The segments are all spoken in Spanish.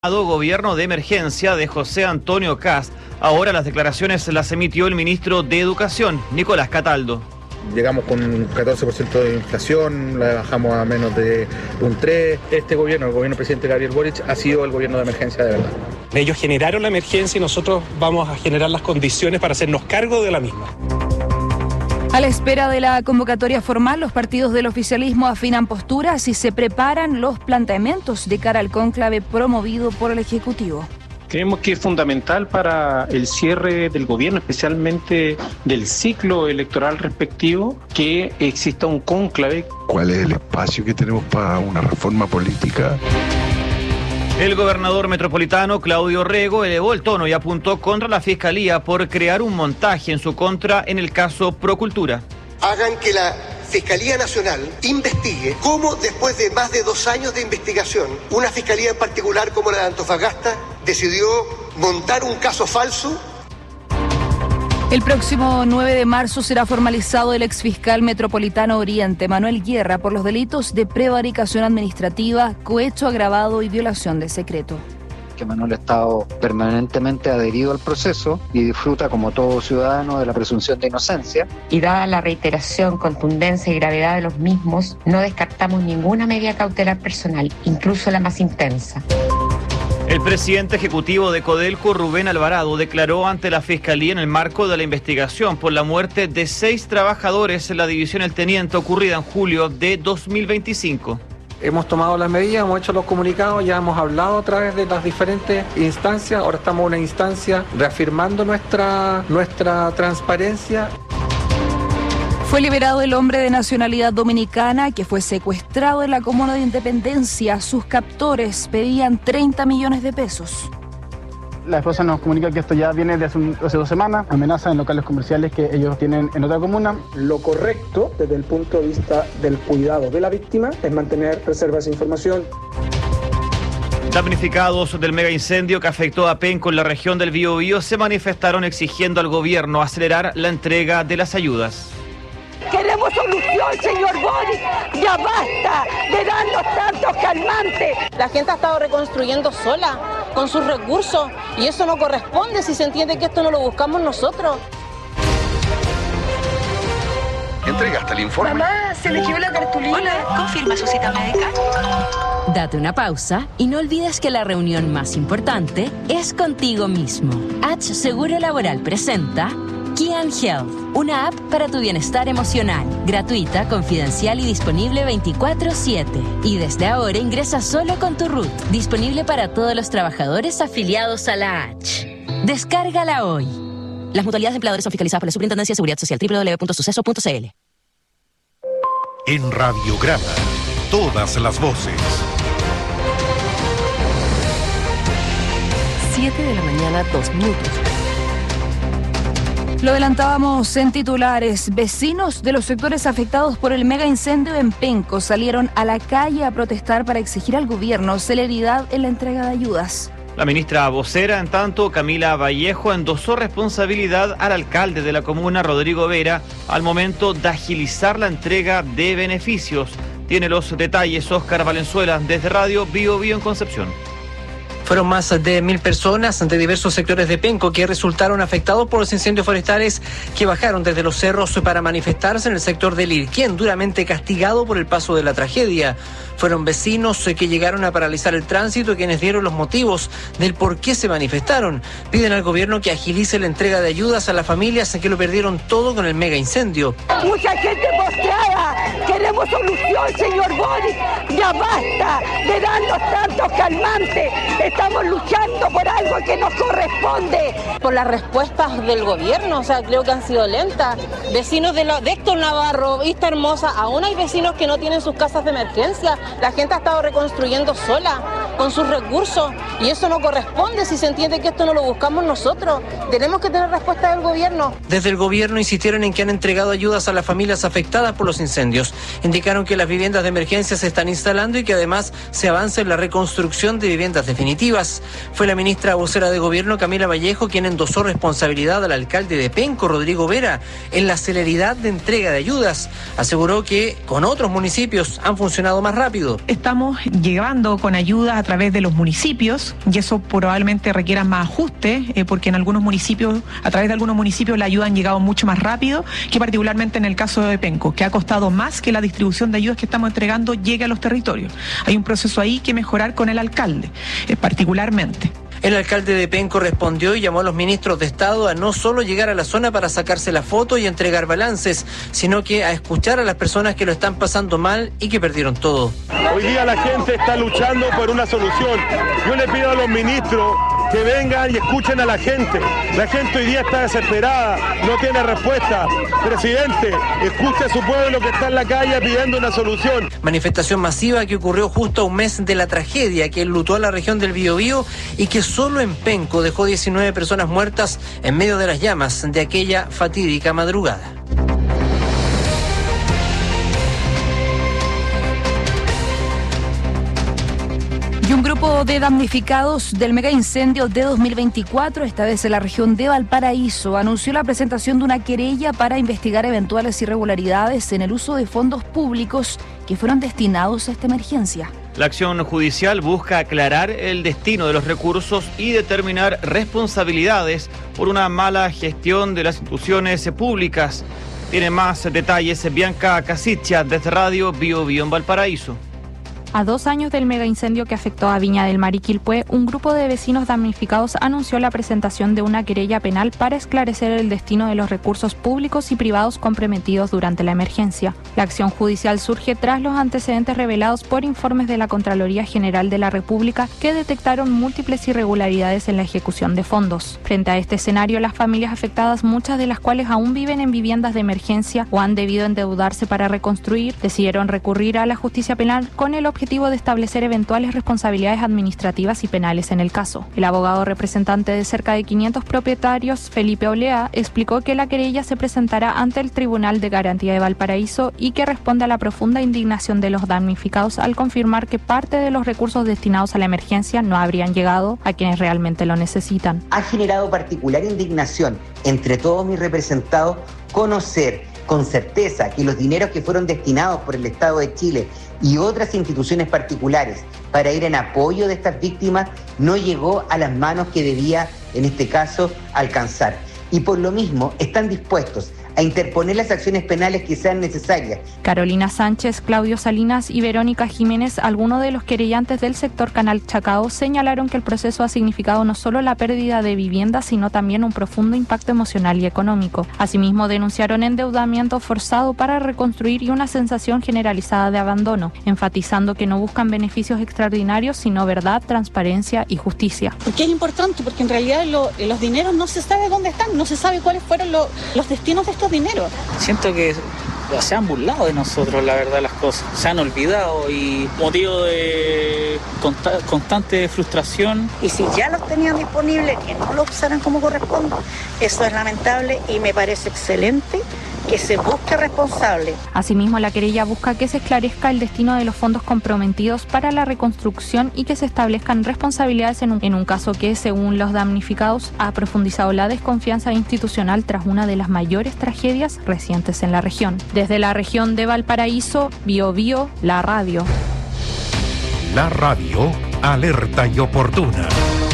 Gobierno de emergencia de José Antonio Kast. Ahora las declaraciones las emitió el ministro de Educación, Nicolás Cataldo. Llegamos con un 14% de inflación, la bajamos a menos de un 3%. Este gobierno, el gobierno del presidente Gabriel Boric, ha sido el gobierno de emergencia de verdad. Ellos generaron la emergencia y nosotros vamos a generar las condiciones para hacernos cargo de la misma. A la espera de la convocatoria formal, los partidos del oficialismo afinan posturas y se preparan los planteamientos de cara al cónclave promovido por el Ejecutivo. Creemos que es fundamental para el cierre del gobierno, especialmente del ciclo electoral respectivo, que exista un cónclave. ¿Cuál es el espacio que tenemos para una reforma política? El gobernador metropolitano Claudio Rego elevó el tono y apuntó contra la Fiscalía por crear un montaje en su contra en el caso Procultura. Hagan que la Fiscalía Nacional investigue cómo, después de más de 2 años de investigación, una fiscalía en particular como la de Antofagasta decidió montar un caso falso. El próximo 9 de marzo será formalizado el exfiscal metropolitano Oriente, Manuel Guerra, por los delitos de prevaricación administrativa, cohecho agravado y violación de secreto. Que Manuel ha estado permanentemente adherido al proceso y disfruta, como todo ciudadano, de la presunción de inocencia. Y dada la reiteración, contundencia y gravedad de los mismos, no descartamos ninguna medida cautelar personal, incluso la más intensa. El presidente ejecutivo de Codelco, Rubén Alvarado, declaró ante la Fiscalía en el marco de la investigación por la muerte de 6 trabajadores en la división El Teniente ocurrida en julio de 2025. Hemos tomado las medidas, hemos hecho los comunicados, ya hemos hablado a través de las diferentes instancias. Ahora estamos en una instancia reafirmando nuestra transparencia. Fue liberado el hombre de nacionalidad dominicana que fue secuestrado en la comuna de Independencia. Sus captores pedían 30 millones de pesos. La esposa nos comunica que esto ya viene de hace 2 semanas, amenaza en locales comerciales que ellos tienen en otra comuna. Lo correcto desde el punto de vista del cuidado de la víctima es mantener reserva de esa información. Damnificados del mega incendio que afectó a Penco en la región del Biobío se manifestaron exigiendo al gobierno acelerar la entrega de las ayudas. Queremos solución, señor Boric. Ya basta de darnos tantos calmantes. La gente ha estado reconstruyendo sola, con sus recursos, y eso no corresponde si se entiende que esto no lo buscamos nosotros. ¿Entregaste el informe? Mamá, se le quedó la cartulina. Hola, ¿confirma su cita médica? Date una pausa y no olvides que la reunión más importante es contigo mismo. H Seguro Laboral presenta Kian Health, una app para tu bienestar emocional, gratuita, confidencial y disponible 24/7. Y desde ahora ingresa solo con tu RUT, disponible para todos los trabajadores afiliados a la H. Descárgala hoy. Las mutualidades de empleadores son fiscalizadas por la Superintendencia de Seguridad Social, www.suceso.cl. En Radiograma, todas las voces. 7 de la mañana, 2 minutos. Lo adelantábamos en titulares. Vecinos de los sectores afectados por el mega incendio en Penco salieron a la calle a protestar para exigir al gobierno celeridad en la entrega de ayudas. La ministra vocera, en tanto, Camila Vallejo, endosó responsabilidad al alcalde de la comuna, Rodrigo Vera, al momento de agilizar la entrega de beneficios. Tiene los detalles Óscar Valenzuela desde Radio Biobío en Concepción. Fueron más de 1.000 personas de diversos sectores de Penco que resultaron afectados por los incendios forestales que bajaron desde los cerros para manifestarse en el sector del Irquén, duramente castigado por el paso de la tragedia. Fueron vecinos que llegaron a paralizar el tránsito, quienes dieron los motivos del por qué se manifestaron. Piden al gobierno que agilice la entrega de ayudas a las familias que lo perdieron todo con el mega incendio. Mucha gente postrada. Queremos solución, señor Boric. Ya basta de darnos tantos calmantes. Estamos luchando por algo que nos corresponde. Por las respuestas del gobierno, o sea, creo que han sido lentas. Vecinos de Héctor Navarro, Vista Hermosa, aún hay vecinos que no tienen sus casas de emergencia. La gente ha estado reconstruyendo sola, con sus recursos, y eso no corresponde si se entiende que esto no lo buscamos nosotros. Tenemos que tener respuesta del gobierno. Desde el gobierno insistieron en que han entregado ayudas a las familias afectadas por los incendios. Indicaron que las viviendas de emergencia se están instalando y que además se avanza en la reconstrucción de viviendas definitivas. Fue la ministra vocera de gobierno, Camila Vallejo, quien endosó responsabilidad al alcalde de Penco, Rodrigo Vera, en la celeridad de entrega de ayudas. Aseguró que con otros municipios han funcionado más rápido. Estamos llegando con ayudas a través de los municipios, y eso probablemente requiera más ajuste, porque en algunos municipios, a través de algunos municipios, la ayuda han llegado mucho más rápido que particularmente en el caso de Penco, que ha costado más que la distribución de ayudas que estamos entregando llegue a los territorios. Hay un proceso ahí que mejorar con el alcalde, particularmente. El alcalde de Penco respondió y llamó a los ministros de Estado a no solo llegar a la zona para sacarse la foto y entregar balances, sino que a escuchar a las personas que lo están pasando mal y que perdieron todo. Hoy día la gente está luchando por una solución. Yo le pido a los ministros que vengan y escuchen a la gente. La gente hoy día está desesperada, no tiene respuesta. Presidente, escuche a su pueblo que está en la calle pidiendo una solución. Manifestación masiva que ocurrió justo a un mes de la tragedia que enlutó a la región del Biobío y que solo en Penco dejó 19 personas muertas en medio de las llamas de aquella fatídica madrugada. Y un grupo de damnificados del mega incendio de 2024, esta vez en la región de Valparaíso, anunció la presentación de una querella para investigar eventuales irregularidades en el uso de fondos públicos que fueron destinados a esta emergencia. La acción judicial busca aclarar el destino de los recursos y determinar responsabilidades por una mala gestión de las instituciones públicas. Tiene más detalles Bianca Casicha desde Radio Bio Bio en Valparaíso. A 2 años del megaincendio que afectó a Viña del Mar y Quilpué, un grupo de vecinos damnificados anunció la presentación de una querella penal para esclarecer el destino de los recursos públicos y privados comprometidos durante la emergencia. La acción judicial surge tras los antecedentes revelados por informes de la Contraloría General de la República que detectaron múltiples irregularidades en la ejecución de fondos. Frente a este escenario, las familias afectadas, muchas de las cuales aún viven en viviendas de emergencia o han debido endeudarse para reconstruir, decidieron recurrir a la justicia penal con el objetivo de establecer eventuales responsabilidades administrativas y penales en el caso. El abogado representante de cerca de 500 propietarios, Felipe Olea, explicó que la querella se presentará ante el Tribunal de Garantía de Valparaíso y que responde a la profunda indignación de los damnificados al confirmar que parte de los recursos destinados a la emergencia no habrían llegado a quienes realmente lo necesitan. Ha generado particular indignación entre todos mis representados conocer con certeza que los dineros que fueron destinados por el Estado de Chile y otras instituciones particulares para ir en apoyo de estas víctimas no llegó a las manos que debía, en este caso, alcanzar. Y por lo mismo están dispuestos a interponer las acciones penales que sean necesarias. Carolina Sánchez, Claudio Salinas y Verónica Jiménez, algunos de los querellantes del sector Canal Chacao, señalaron que el proceso ha significado no solo la pérdida de viviendas, sino también un profundo impacto emocional y económico. Asimismo, denunciaron endeudamiento forzado para reconstruir y una sensación generalizada de abandono, enfatizando que no buscan beneficios extraordinarios, sino verdad, transparencia y justicia. ¿Por qué es importante? Porque en realidad los dineros no se sabe dónde están, no se sabe cuáles fueron los destinos de estos dineros. Siento que se han burlado de nosotros, la verdad, las cosas. Se han olvidado y motivo de constante frustración. Y si ya los tenían disponibles, que no los usaran como corresponde, eso es lamentable y me parece excelente que se busque responsable. Asimismo, la querella busca que se esclarezca el destino de los fondos comprometidos para la reconstrucción y que se establezcan responsabilidades en un caso que, según los damnificados, ha profundizado la desconfianza institucional tras una de las mayores tragedias recientes en la región. Desde la región de Valparaíso, Bio Bio, la radio. La radio, alerta y oportuna.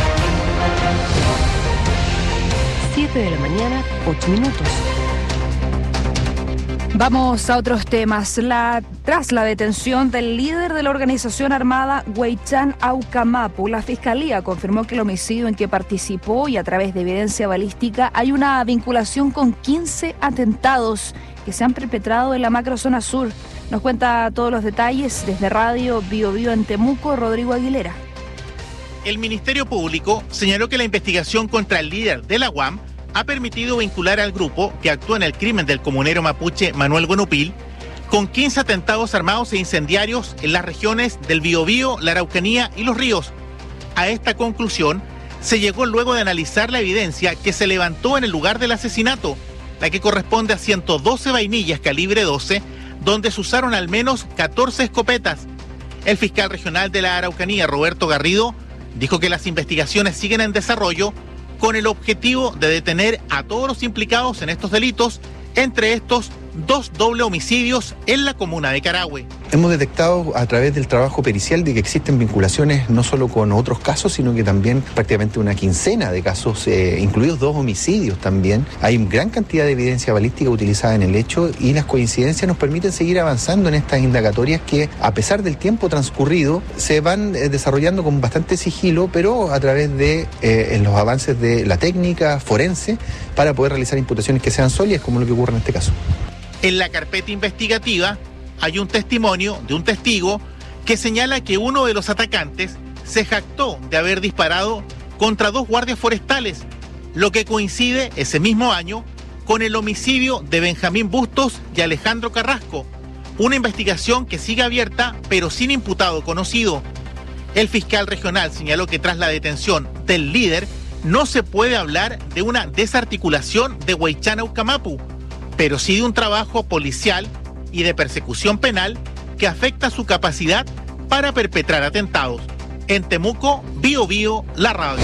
7 de la mañana, 8 minutos. Vamos a otros temas. Tras la detención del líder de la organización armada Huaychán Aucamapu, la Fiscalía confirmó que el homicidio en que participó y a través de evidencia balística hay una vinculación con 15 atentados que se han perpetrado en la macrozona sur. Nos cuenta todos los detalles desde Radio Bio Bio en Temuco, Rodrigo Aguilera. El Ministerio Público señaló que la investigación contra el líder de la UAM ha permitido vincular al grupo que actuó en el crimen del comunero mapuche Manuel Guenupil con 15 atentados armados e incendiarios en las regiones del Biobío, la Araucanía y Los Ríos. A esta conclusión se llegó luego de analizar la evidencia que se levantó en el lugar del asesinato, la que corresponde a 112 vainillas calibre 12, donde se usaron al menos 14 escopetas. El fiscal regional de la Araucanía, Roberto Garrido, dijo que las investigaciones siguen en desarrollo con el objetivo de detener a todos los implicados en estos delitos, entre estos 2 dobles homicidios en la comuna de Carahue. Hemos detectado a través del trabajo pericial de que existen vinculaciones no solo con otros casos, sino que también prácticamente una quincena de casos, incluidos 2 homicidios también. Hay gran cantidad de evidencia balística utilizada en el hecho y las coincidencias nos permiten seguir avanzando en estas indagatorias que, a pesar del tiempo transcurrido, se van desarrollando con bastante sigilo, pero a través de los avances de la técnica forense para poder realizar imputaciones que sean sólidas, como lo que ocurre en este caso. En la carpeta investigativa hay un testimonio de un testigo que señala que uno de los atacantes se jactó de haber disparado contra 2 guardias forestales, lo que coincide ese mismo año con el homicidio de Benjamín Bustos y Alejandro Carrasco, una investigación que sigue abierta pero sin imputado conocido. El fiscal regional señaló que tras la detención del líder no se puede hablar de una desarticulación de Huaychana-Ucamapu, pero sí de un trabajo policial y de persecución penal que afecta su capacidad para perpetrar atentados. En Temuco, Bío Bío, la radio.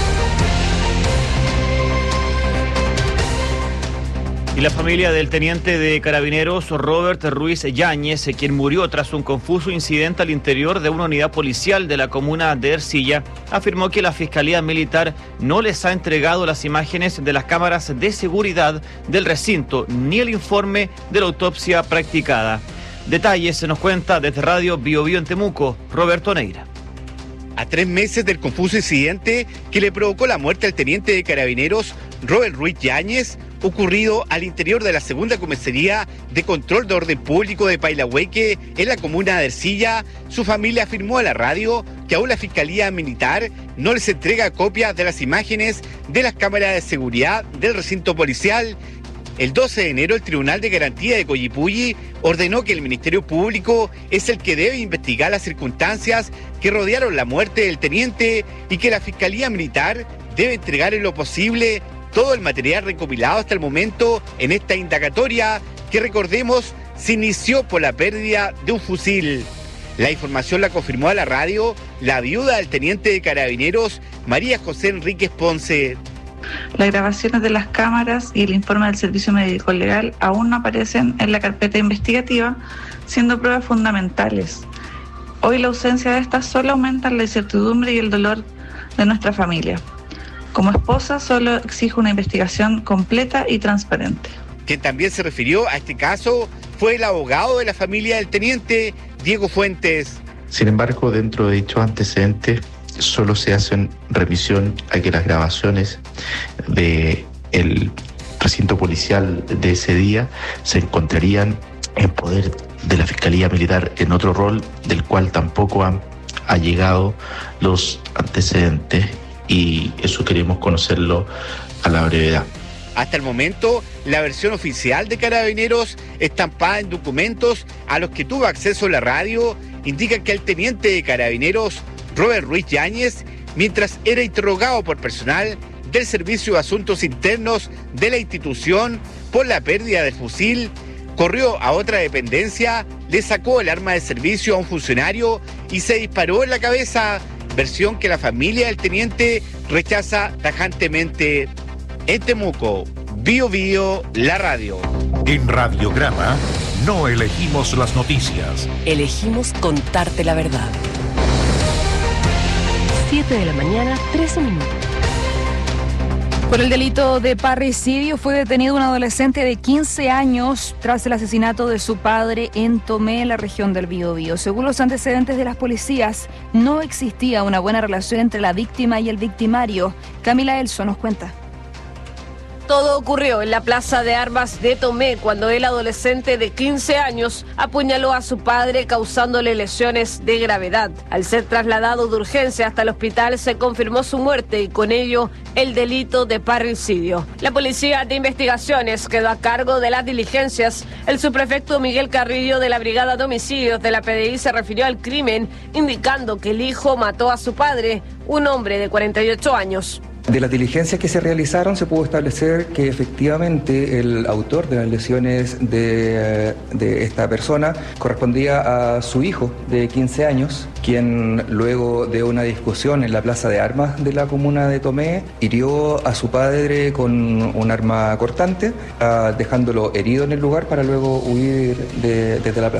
Y la familia del teniente de carabineros Robert Ruiz Yáñez, quien murió tras un confuso incidente al interior de una unidad policial de la comuna de Ercilla, afirmó que la Fiscalía Militar no les ha entregado las imágenes de las cámaras de seguridad del recinto ni el informe de la autopsia practicada. Detalles se nos cuenta desde Radio Bío Bío en Temuco, Roberto Neira. A 3 meses del confuso incidente que le provocó la muerte al teniente de carabineros Robert Ruiz Yáñez, ocurrido al interior de la segunda comisaría de control de orden público de Pailahueque, en la comuna de Ercilla, su familia afirmó a la radio que aún la Fiscalía Militar no les entrega copias de las imágenes de las cámaras de seguridad del recinto policial. El 12 de enero, el Tribunal de Garantía de Coyipulli ordenó que el Ministerio Público es el que debe investigar las circunstancias que rodearon la muerte del teniente y que la Fiscalía Militar debe entregar en lo posible todo el material recopilado hasta el momento en esta indagatoria que, recordemos, se inició por la pérdida de un fusil. La información la confirmó a la radio la viuda del teniente de carabineros, María José Enríquez Ponce. Las grabaciones de las cámaras y el informe del Servicio Médico Legal aún no aparecen en la carpeta investigativa, siendo pruebas fundamentales. Hoy la ausencia de estas solo aumenta la incertidumbre y el dolor de nuestra familia. Como esposa solo exijo una investigación completa y transparente. Quien también se refirió a este caso fue el abogado de la familia del teniente, Diego Fuentes. Sin embargo, dentro de dichos antecedentes, solo se hacen revisión a que las grabaciones del recinto policial de ese día se encontrarían en poder de la Fiscalía Militar en otro rol, del cual tampoco han llegado los antecedentes, y eso queremos conocerlo a la brevedad. Hasta el momento, la versión oficial de Carabineros, estampada en documentos a los que tuvo acceso la radio, indica que el teniente de Carabineros Robert Ruiz Yáñez, mientras era interrogado por personal del Servicio de Asuntos Internos de la institución por la pérdida del fusil, corrió a otra dependencia, le sacó el arma de servicio a un funcionario y se disparó en la cabeza, versión que la familia del teniente rechaza tajantemente. En Temuco, Bío Bío, la radio. En Radiograma no elegimos las noticias. Elegimos contarte la verdad. 7 de la mañana, 13 minutos. Por el delito de parricidio fue detenido un adolescente de 15 años tras el asesinato de su padre en Tomé, en la región del Biobío. Según los antecedentes de las policías, no existía una buena relación entre la víctima y el victimario. Camila Elso nos cuenta. Todo ocurrió en la Plaza de Armas de Tomé cuando el adolescente de 15 años apuñaló a su padre causándole lesiones de gravedad. Al ser trasladado de urgencia hasta el hospital se confirmó su muerte y con ello el delito de parricidio. La Policía de Investigaciones quedó a cargo de las diligencias. El subprefecto Miguel Carrillo de la Brigada de Homicidios de la PDI se refirió al crimen indicando que el hijo mató a su padre, un hombre de 48 años. De las diligencias que se realizaron se pudo establecer que efectivamente el autor de las lesiones de esta persona correspondía a su hijo de 15 años, quien luego de una discusión en la Plaza de Armas de la comuna de Tomé hirió a su padre con un arma cortante, dejándolo herido en el lugar para luego huir desde la plaza.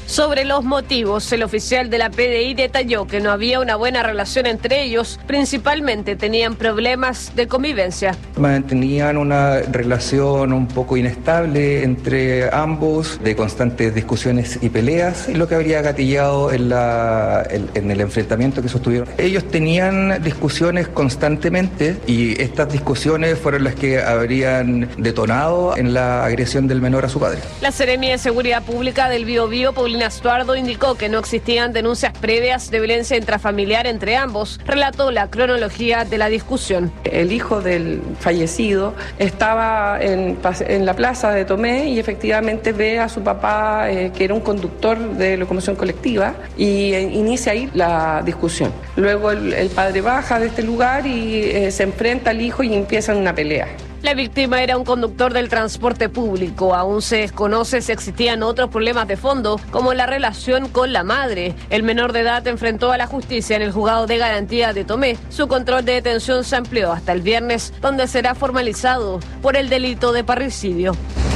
Sobre los motivos, el oficial de la PDI detalló que no había una buena relación entre ellos, principalmente tenían problemas de convivencia. Mantenían una relación un poco inestable entre ambos, de constantes discusiones y peleas, lo que habría gatillado en el enfrentamiento que sostuvieron. Ellos tenían discusiones constantemente y estas discusiones fueron las que habrían detonado en la agresión del menor a su padre. La Seremi de Seguridad Pública del Biobío, Paulina Estuardo, indicó que no existían denuncias previas de violencia intrafamiliar entre ambos. Relató la cronología de la discusión. El hijo del fallecido estaba en la plaza de Tomé y efectivamente ve a su papá, que era un conductor de locomoción colectiva, y inicia ahí la discusión. Luego el padre baja de este lugar y se enfrenta al hijo y empiezan una pelea. La víctima era un conductor del transporte público. Aún se desconoce si existían otros problemas de fondo, como la relación con la madre. El menor de edad enfrentó a la justicia en el juzgado de garantía de Tomé. Su control de detención se amplió hasta el viernes, donde será formalizado por el delito de parricidio.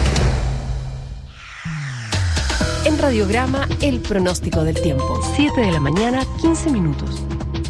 En Radiograma, el pronóstico del tiempo. 7 de la mañana, 15 minutos.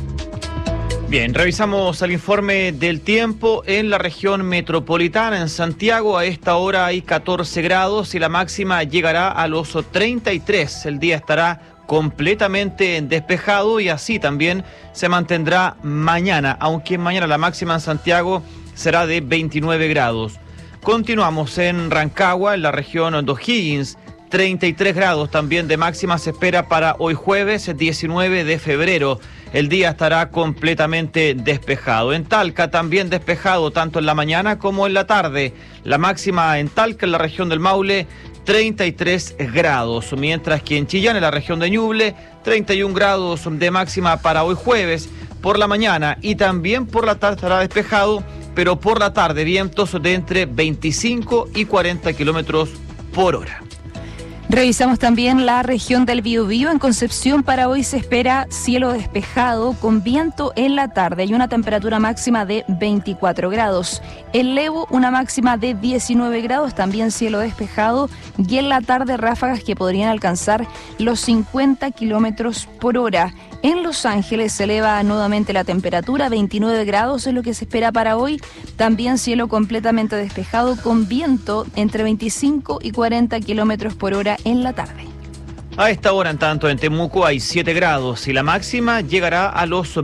Bien, revisamos el informe del tiempo en la región metropolitana. En Santiago a esta hora hay 14 grados y la máxima llegará a los 33. El día estará completamente despejado y así también se mantendrá mañana, aunque mañana la máxima en Santiago será de 29 grados. Continuamos en Rancagua, en la región de O'Higgins. 33 grados también de máxima se espera para hoy jueves 19 de febrero. El día estará completamente despejado. En Talca también despejado tanto en la mañana como en la tarde. La máxima en Talca, en la región del Maule, 33 grados. Mientras que en Chillán, en la región de Ñuble, 31 grados de máxima para hoy jueves. Por la mañana y también por la tarde estará despejado, pero por la tarde vientos de entre 25 y 40 kilómetros por hora. Revisamos también la región del Biobío. En Concepción para hoy se espera cielo despejado con viento en la tarde y una temperatura máxima de 24 grados. En Levo una máxima de 19 grados, también cielo despejado y en la tarde ráfagas que podrían alcanzar los 50 kilómetros por hora. En Los Ángeles se eleva nuevamente la temperatura, 29 grados es lo que se espera para hoy. También cielo completamente despejado con viento entre 25 y 40 kilómetros por hora en la tarde. A esta hora, en tanto, en Temuco hay 7 grados y la máxima llegará a los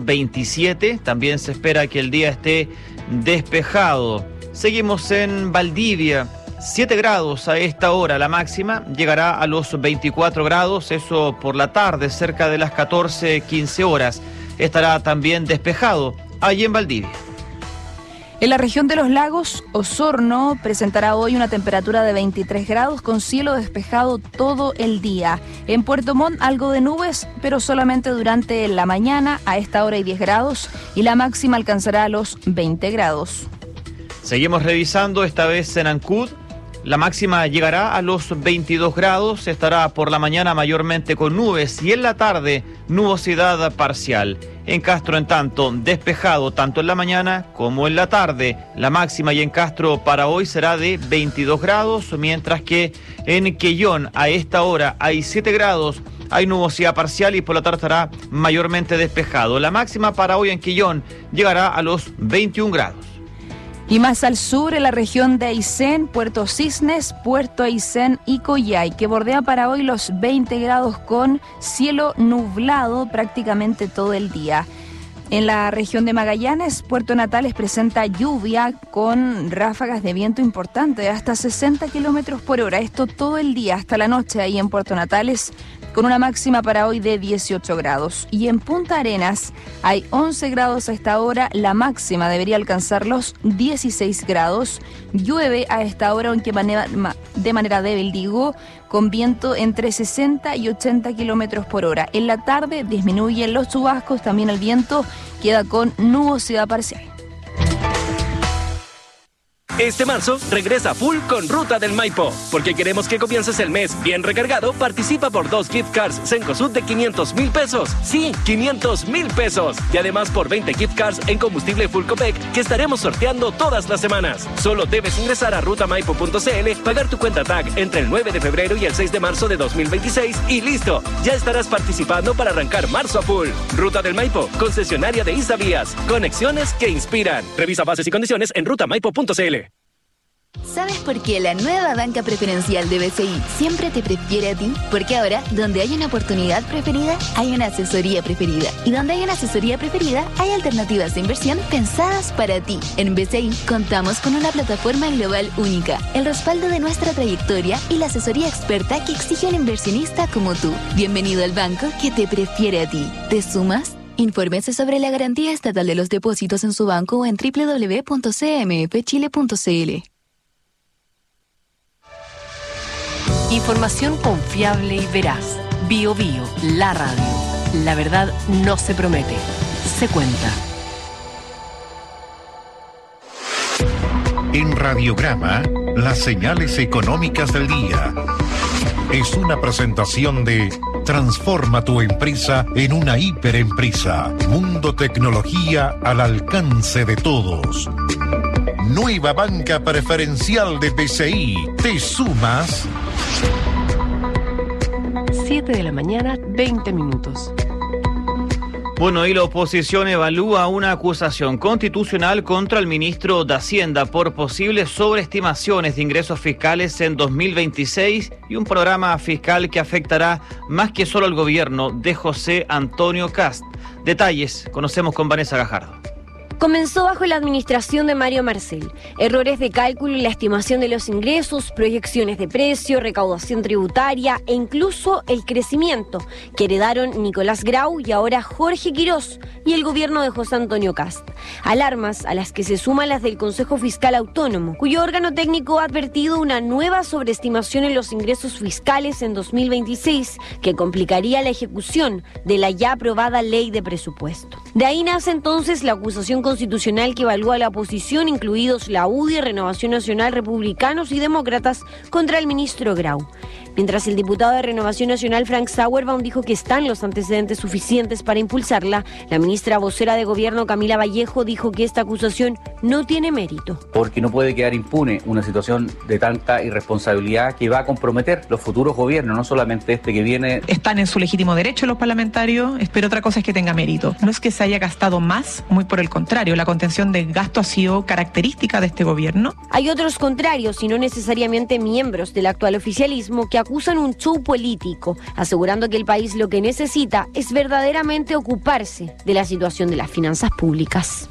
27. También se espera que el día esté despejado. Seguimos en Valdivia. 7 grados a esta hora, la máxima llegará a los 24 grados, eso por la tarde, cerca de las 14-15 horas. Estará también despejado allí en Valdivia. En la región de los lagos, Osorno presentará hoy una temperatura de 23 grados con cielo despejado todo el día. En Puerto Montt algo de nubes, pero solamente durante la mañana. A esta hora hay 10 grados y la máxima alcanzará los 20 grados. Seguimos revisando, esta vez en Ancud. La máxima llegará a los 22 grados, estará por la mañana mayormente con nubes y en la tarde nubosidad parcial. En Castro, en tanto, despejado tanto en la mañana como en la tarde. La máxima y en Castro para hoy será de 22 grados, mientras que en Quellón a esta hora hay 7 grados. Hay nubosidad parcial y por la tarde estará mayormente despejado. La máxima para hoy en Quellón llegará a los 21 grados. Y más al sur, en la región de Aysén, Puerto Cisnes, Puerto Aysén y Coyhai, que bordea para hoy los 20 grados con cielo nublado prácticamente todo el día. En la región de Magallanes, Puerto Natales presenta lluvia con ráfagas de viento importantes de hasta 60 kilómetros por hora. Esto todo el día hasta la noche ahí en Puerto Natales, con una máxima para hoy de 18 grados. Y en Punta Arenas hay 11 grados a esta hora, la máxima debería alcanzar los 16 grados. Llueve a esta hora, aunque de manera débil, con viento entre 60 y 80 kilómetros por hora. En la tarde disminuyen los chubascos, también el viento queda con nubosidad parcial. Este marzo, regresa full con Ruta del Maipo. Porque queremos que comiences el mes bien recargado, participa por 2 gift cards Cencosud de 500,000 pesos. Sí, 500,000 pesos. Y además por 20 gift cards en combustible Full Copec que estaremos sorteando todas las semanas. Solo debes ingresar a rutamaipo.cl, pagar tu cuenta TAG entre el 9 de febrero y el 6 de marzo de 2026 y listo. Ya estarás participando para arrancar marzo a full. Ruta del Maipo, concesionaria de Isavías. Conexiones que inspiran. Revisa bases y condiciones en rutamaipo.cl. ¿Sabes por qué la nueva banca preferencial de BCI siempre te prefiere a ti? Porque ahora, donde hay una oportunidad preferida, hay una asesoría preferida. Y donde hay una asesoría preferida, hay alternativas de inversión pensadas para ti. En BCI contamos con una plataforma global única, el respaldo de nuestra trayectoria y la asesoría experta que exige un inversionista como tú. Bienvenido al banco que te prefiere a ti. ¿Te sumas? Infórmese sobre la garantía estatal de los depósitos en su banco o en www.cmfchile.cl. Información confiable y veraz. BioBio, la radio. La verdad no se promete, se cuenta. En Radiograma, las señales económicas del día. Es una presentación de Transforma tu empresa en una hiperempresa. Mundo Tecnología al alcance de todos. Nueva banca preferencial de BCI. ¿Te sumas? 7 de la mañana, 20 minutos. Bueno, y la oposición evalúa una acusación constitucional contra el ministro de Hacienda por posibles sobreestimaciones de ingresos fiscales en 2026 y un programa fiscal que afectará más que solo al gobierno de José Antonio Kast. Detalles conocemos con Vanessa Gajardo. Comenzó bajo la administración de Mario Marcel. Errores de cálculo en la estimación de los ingresos, proyecciones de precio, recaudación tributaria e incluso el crecimiento que heredaron Nicolás Grau y ahora Jorge Quirós y el gobierno de José Antonio Kast. Alarmas a las que se suman las del Consejo Fiscal Autónomo, cuyo órgano técnico ha advertido una nueva sobreestimación en los ingresos fiscales en 2026 que complicaría la ejecución de la ya aprobada ley de presupuesto. De ahí nace entonces la acusación constitucional que evalúa a la oposición, incluidos la UDI, Renovación Nacional, republicanos y demócratas, contra el ministro Grau. Mientras el diputado de Renovación Nacional, Frank Sauerbaum, dijo que están los antecedentes suficientes para impulsarla, la ministra vocera de Gobierno, Camila Vallejo, dijo que esta acusación no tiene mérito. Porque no puede quedar impune una situación de tanta irresponsabilidad que va a comprometer los futuros gobiernos, no solamente este que viene. Están en su legítimo derecho los parlamentarios, pero otra cosa es que tenga mérito. No es que se haya gastado más, muy por el contrario, la contención del gasto ha sido característica de este gobierno. Hay otros contrarios, y no necesariamente miembros del actual oficialismo, que acusan un show político, asegurando que el país lo que necesita es verdaderamente ocuparse de la situación de las finanzas públicas.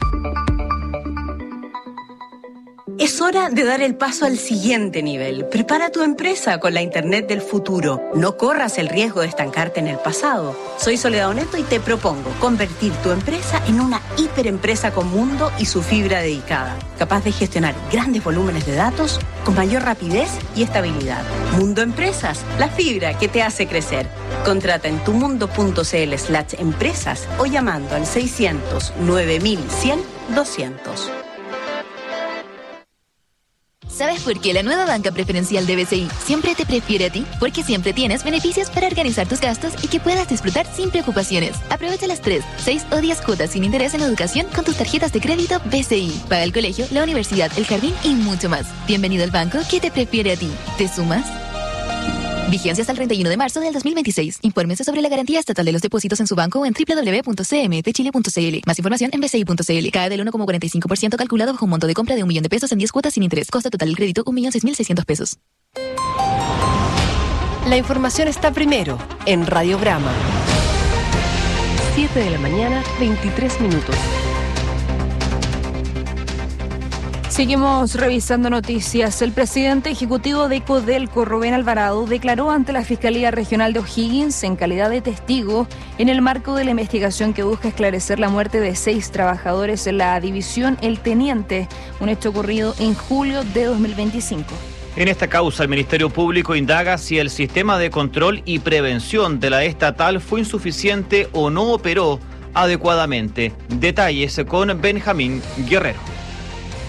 Es hora de dar el paso al siguiente nivel. Prepara tu empresa con la Internet del futuro. No corras el riesgo de estancarte en el pasado. Soy Soledad Oneto y te propongo convertir tu empresa en una hiperempresa con mundo y su fibra dedicada, capaz de gestionar grandes volúmenes de datos con mayor rapidez y estabilidad. Mundo Empresas, la fibra que te hace crecer. Contrata en tumundo.cl/empresas o llamando al 600 9100 200. ¿Sabes por qué la nueva banca preferencial de BCI siempre te prefiere a ti? Porque siempre tienes beneficios para organizar tus gastos y que puedas disfrutar sin preocupaciones. Aprovecha las 3, 6 o 10 cuotas sin interés en educación con tus tarjetas de crédito BCI. Paga el colegio, la universidad, el jardín y mucho más. Bienvenido al banco que te prefiere a ti. ¿Te sumas? Vigencia hasta el 31 de marzo del 2026. Infórmese sobre la garantía estatal de los depósitos en su banco o en www.cmfchile.cl. Más información en bci.cl. Cae del 1,45% calculado bajo un monto de compra de 1 millón de pesos en 10 cuotas sin interés. Costo total del crédito 1.006.600 pesos. La información está primero en Radiograma. 7 de la mañana, 23 minutos. Seguimos revisando noticias. El presidente ejecutivo de Codelco, Rubén Alvarado, declaró ante la Fiscalía Regional de O'Higgins en calidad de testigo en el marco de la investigación que busca esclarecer la muerte de 6 trabajadores en la división El Teniente, un hecho ocurrido en julio de 2025. En esta causa, el Ministerio Público indaga si el sistema de control y prevención de la estatal fue insuficiente o no operó adecuadamente. Detalles con Benjamín Guerrero.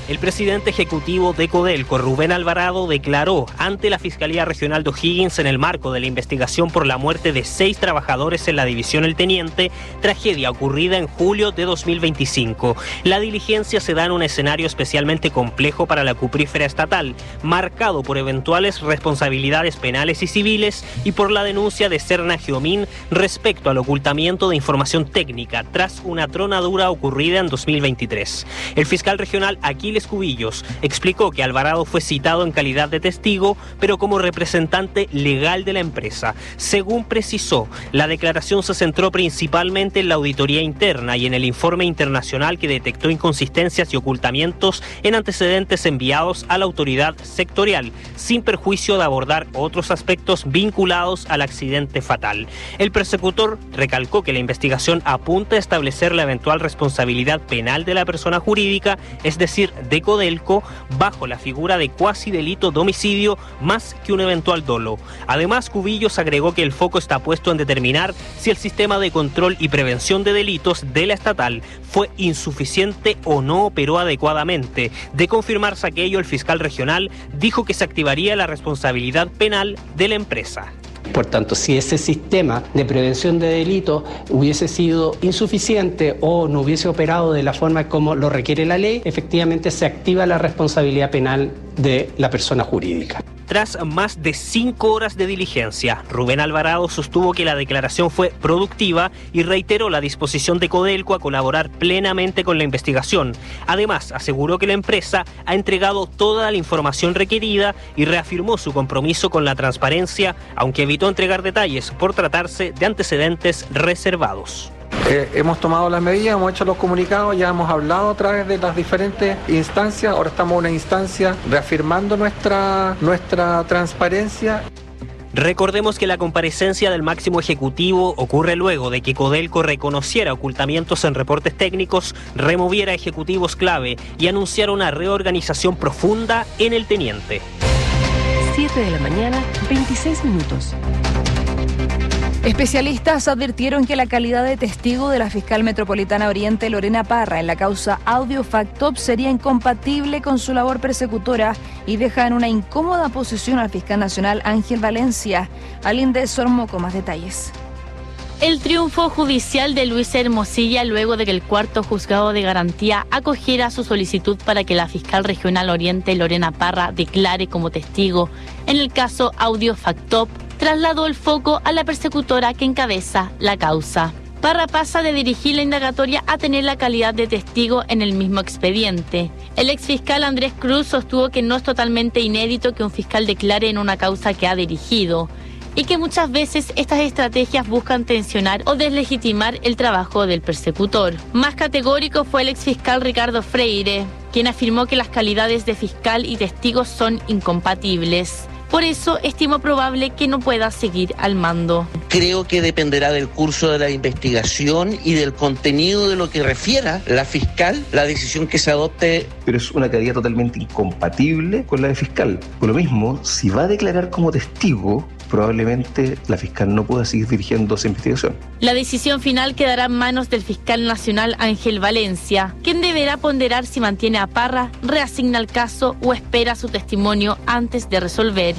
El presidente ejecutivo de Codelco, Rubén Alvarado, declaró ante la Fiscalía Regional de O'Higgins en el marco de la investigación por la muerte de 6 trabajadores en la división El Teniente, tragedia ocurrida en julio de 2025. La diligencia se da en un escenario especialmente complejo para la cuprífera estatal, marcado por eventuales responsabilidades penales y civiles y por la denuncia de Serna Geomín respecto al ocultamiento de información técnica tras una tronadura ocurrida en 2023. El fiscal regional Aquiles Cubillos explicó que Alvarado fue citado en calidad de testigo, pero como representante legal de la empresa. Según precisó, la declaración se centró principalmente en la auditoría interna y en el informe internacional que detectó inconsistencias y ocultamientos en antecedentes enviados a la autoridad sectorial, sin perjuicio de abordar otros aspectos vinculados al accidente fatal. El persecutor recalcó que la investigación apunta a establecer la eventual responsabilidad penal de la persona jurídica, es decir, de Codelco, bajo la figura de cuasi delito de homicidio más que un eventual dolo. Además, Cubillos agregó que el foco está puesto en determinar si el sistema de control y prevención de delitos de la estatal fue insuficiente o no operó adecuadamente. De confirmarse aquello, el fiscal regional dijo que se activaría la responsabilidad penal de la empresa. Por tanto, si ese sistema de prevención de delitos hubiese sido insuficiente o no hubiese operado de la forma como lo requiere la ley, efectivamente se activa la responsabilidad penal de la persona jurídica. Tras más de 5 horas de diligencia, Rubén Alvarado sostuvo que la declaración fue productiva y reiteró la disposición de Codelco a colaborar plenamente con la investigación. Además, aseguró que la empresa ha entregado toda la información requerida y reafirmó su compromiso con la transparencia, aunque evitó entregar detalles por tratarse de antecedentes reservados. Hemos tomado las medidas, hemos hecho los comunicados, ya hemos hablado a través de las diferentes instancias, ahora estamos en una instancia reafirmando nuestra transparencia. Recordemos que la comparecencia del máximo ejecutivo ocurre luego de que Codelco reconociera ocultamientos en reportes técnicos, removiera ejecutivos clave y anunciara una reorganización profunda en El Teniente. 7 de la mañana, 26 minutos. Especialistas advirtieron que la calidad de testigo de la fiscal metropolitana Oriente, Lorena Parra, en la causa Audio Factop sería incompatible con su labor persecutora y deja en una incómoda posición al fiscal nacional Ángel Valencia. Alinde Sormo con más detalles. El triunfo judicial de Luis Hermosilla luego de que el cuarto juzgado de garantía acogiera su solicitud para que la fiscal regional Oriente, Lorena Parra, declare como testigo en el caso Audio Factop, trasladó el foco a la persecutora que encabeza la causa. Parra pasa de dirigir la indagatoria a tener la calidad de testigo en el mismo expediente. El exfiscal Andrés Cruz sostuvo que no es totalmente inédito que un fiscal declare en una causa que ha dirigido y que muchas veces estas estrategias buscan tensionar o deslegitimar el trabajo del persecutor. Más categórico fue el exfiscal Ricardo Freire, quien afirmó que las calidades de fiscal y testigo son incompatibles. Por eso estimo probable que no pueda seguir al mando. Creo que dependerá del curso de la investigación y del contenido de lo que refiera la fiscal, la decisión que se adopte. Pero es una calidad totalmente incompatible con la de fiscal. Por lo mismo, si va a declarar como testigo, probablemente la fiscal no pueda seguir dirigiendo esa investigación. La decisión final quedará en manos del fiscal nacional Ángel Valencia, quien deberá ponderar si mantiene a Parra, reasigna el caso o espera su testimonio antes de resolver.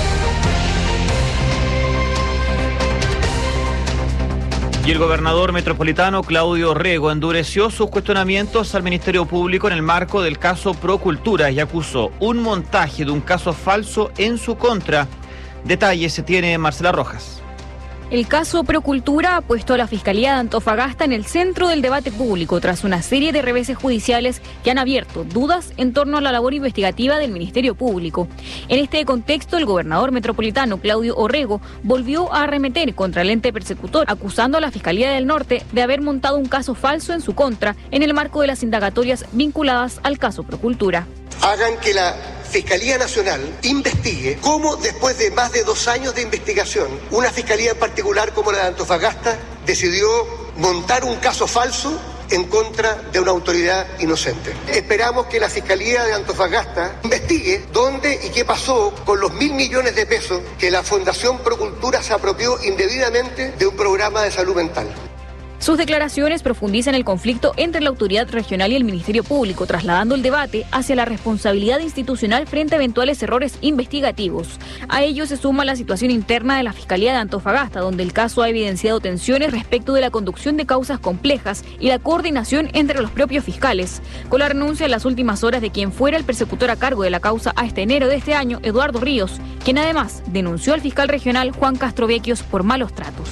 Y el gobernador metropolitano Claudio Orrego endureció sus cuestionamientos al Ministerio Público en el marco del caso Procultura y acusó un montaje de un caso falso en su contra. Detalles se tiene Marcela Rojas. El caso Procultura ha puesto a la Fiscalía de Antofagasta en el centro del debate público tras una serie de reveses judiciales que han abierto dudas en torno a la labor investigativa del Ministerio Público. En este contexto, el gobernador metropolitano Claudio Orrego volvió a arremeter contra el ente persecutor, acusando a la Fiscalía del Norte de haber montado un caso falso en su contra en el marco de las indagatorias vinculadas al caso Procultura. Hagan que la Fiscalía Nacional investigue cómo, después de más de 2 años de investigación, una fiscalía en particular como la de Antofagasta decidió montar un caso falso en contra de una autoridad inocente. Esperamos que la Fiscalía de Antofagasta investigue dónde y qué pasó con los 1.000 millones de pesos que la Fundación Procultura se apropió indebidamente de un programa de salud mental. Sus declaraciones profundizan el conflicto entre la autoridad regional y el Ministerio Público, trasladando el debate hacia la responsabilidad institucional frente a eventuales errores investigativos. A ello se suma la situación interna de la Fiscalía de Antofagasta, donde el caso ha evidenciado tensiones respecto de la conducción de causas complejas y la coordinación entre los propios fiscales. Con la renuncia en las últimas horas de quien fuera el persecutor a cargo de la causa hasta enero de este año, Eduardo Ríos, quien además denunció al fiscal regional Juan Castrovecchios por malos tratos.